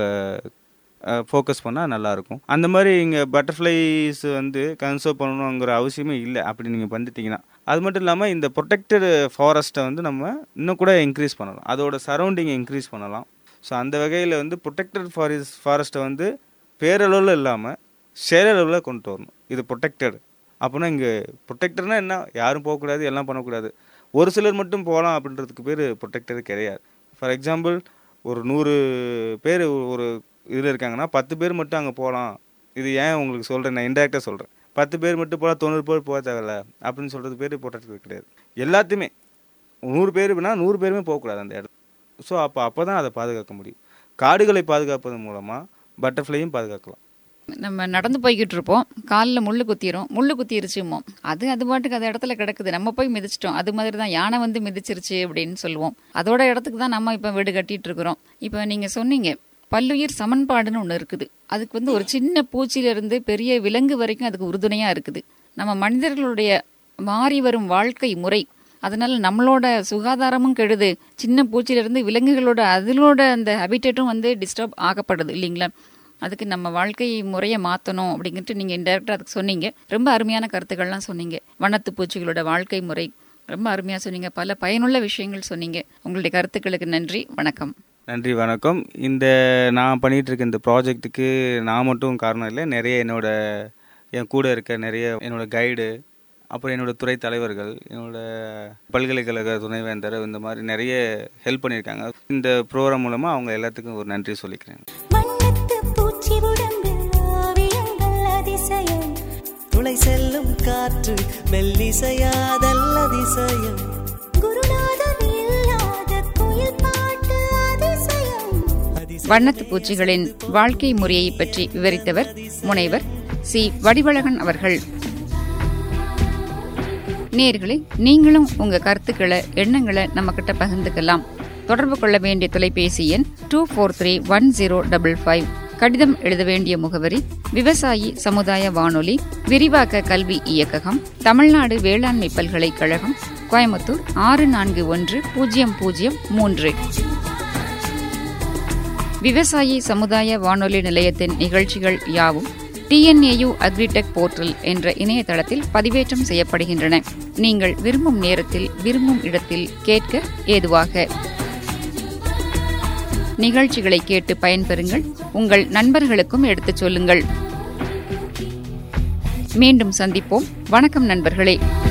ஃபோக்கஸ் பண்ணால் நல்லாயிருக்கும். அந்த மாதிரி இங்கே பட்டர்ஃப்ளைஸ் வந்து கன்சர்வ் பண்ணணுங்கிற அவசியமே இல்லை அப்படி நீங்கள் பண்ணிட்டீங்கன்னா. அது மட்டும் இல்லாமல் இந்த ப்ரொடெக்டட் ஃபாரஸ்ட்டை வந்து நம்ம இன்னும் கூட இன்க்ரீஸ் பண்ணலாம், அதோட சரௌண்டிங்கை இன்க்ரீஸ் பண்ணலாம். ஸோ அந்த வகையில் வந்து ப்ரொடெக்டட் ஃபாரஸ்ட்டை வந்து பேரளவில் இல்லாமல் சேரளவில் கொண்டு வரணும். இது ப்ரொடெக்டட் அப்படின்னா இங்கே ப்ரொடெக்டட்னா என்ன, யாரும் போகக்கூடாது, எல்லாம் பண்ணக்கூடாது, ஒரு சிலர் மட்டும் போகலாம் அப்படின்றதுக்கு பேர் ப்ரொடெக்டட் கிடையாது. ஃபார் எக்ஸாம்பிள் ஒரு 100 பேர் ஒரு இதில் இருக்காங்கன்னா 10 பேர் மட்டும் அங்கே போகலாம். இது ஏன் உங்களுக்கு சொல்கிறேன், நான் இன்டெரக்டாக சொல்கிறேன். 10 பேர் மட்டும் போகலாம், 90 பேர் போக தேவையில்ல அப்படின்னு சொல்கிறது பேர் ப்ரொடெக்டட் கிடையாது. எல்லாத்தையுமே 100 பேருனா 100 பேருமே போகக்கூடாது அந்த இடத்துல. ஸோ அப்போ தான் அதை பாதுகாக்க முடியும். காடுகளை பாதுகாப்பதன் மூலமாக பட்டர்ஃப்ளையும் பாதுகாக்கலாம். நம்ம நடந்து போய்கிட்டு இருப்போம், காலில் முள்ளு குத்திருச்சுமோ, அது பாட்டுக்கு அந்த இடத்துல கிடக்குது, நம்ம போய் மிதிச்சிட்டோம். அது மாதிரி தான் யானை வந்து மிதிச்சிருச்சு அப்படின்னு சொல்லுவோம். அதோட இடத்துக்கு தான் நம்ம இப்போ வீடு கட்டிட்டு இருக்கிறோம். இப்போ நீங்கள் சொன்னீங்க பல்லுயிர் சமன்பாடுன்னு ஒன்று இருக்குது. அதுக்கு வந்து ஒரு சின்ன பூச்சியிலிருந்து பெரிய விலங்கு வரைக்கும் அதுக்கு உறுதுணையாக இருக்குது. நம்ம மனிதர்களுடைய மாறி வரும் வாழ்க்கை முறை, அதனால நம்மளோட சுகாதாரமும் கெடுது. சின்ன பூச்சியிலிருந்து விலங்குகளோட அதோட அந்த ஹேபிட்டேட்டும் வந்து டிஸ்டர்ப் ஆகப்படுது இல்லைங்களா? அதுக்கு நம்ம வாழ்க்கை முறையை மாற்றணும் அப்படிங்கிட்டு நீங்கள் இன்டெரக்டாக அதுக்கு சொன்னீங்க. ரொம்ப அருமையான கருத்துக்கள்லாம் சொன்னீங்க. வண்ணத்து பூச்சிகளோட வாழ்க்கை முறை ரொம்ப அருமையாக சொன்னீங்க. பல பயனுள்ள விஷயங்கள் சொன்னீங்க. உங்களுடைய கருத்துக்களுக்கு நன்றி, வணக்கம். நன்றி, வணக்கம். நான் பண்ணிகிட்டு இருக்க இந்த ப்ராஜெக்ட்டுக்கு நான் மட்டும் காரணம் இல்லை, நிறைய என் கூட இருக்க நிறைய என்னோட கைடு, அப்புறம் என்னோட துறை தலைவர்கள், என்னோட பல்கலைக்கழக துணைவேந்தர், இந்த மாதிரி நிறைய ஹெல்ப் பண்ணியிருக்காங்க. இந்த ப்ரோக்ராம் மூலமாக அவங்க எல்லாத்துக்கும் ஒரு நன்றி சொல்லிக்கிறேன். துளை செல்லும் காற்று மெல்லிசையாதல்ல அதிசயம், குருநாதன் இல்லாத குயில் வண்ணத்து பூச்சிகளின் வாழ்க்கை முறையை பற்றி விவரித்தவர் முனைவர் சி. வடிவழகன் அவர்கள். நேயர்களே, நீங்களும் உங்க கருத்துக்களை, எண்ணங்களை நம்ம கிட்ட பகிர்ந்துக்கலாம். தொடர்பு கொள்ள வேண்டிய தொலைபேசி எண் 24310555. கடிதம் எழுத வேண்டிய முகவரி விவசாயி சமுதாய வானொலி, விரிவாக்க கல்வி இயக்ககம், தமிழ்நாடு வேளாண்மை பல்கலைக்கழகம், கோயம்புத்தூர் 641003. விவசாயி சமுதாய வானொலி நிலையத்தின் நிகழ்ச்சிகள் யாவும் TNAU அக்ரிடெக் போர்ட்டல் என்ற இணையதளத்தில் பதிவேற்றம் செய்யப்படுகின்றன. நீங்கள் விரும்பும் நேரத்தில், விரும்பும் இடத்தில் கேட்க ஏதுவாக. நிகழ்ச்சிகளை கேட்டு பயன்பெறுங்கள். உங்கள் நண்பர்களுக்கும் எடுத்துச் சொல்லுங்கள். மீண்டும் சந்திப்போம். வணக்கம் நண்பர்களே.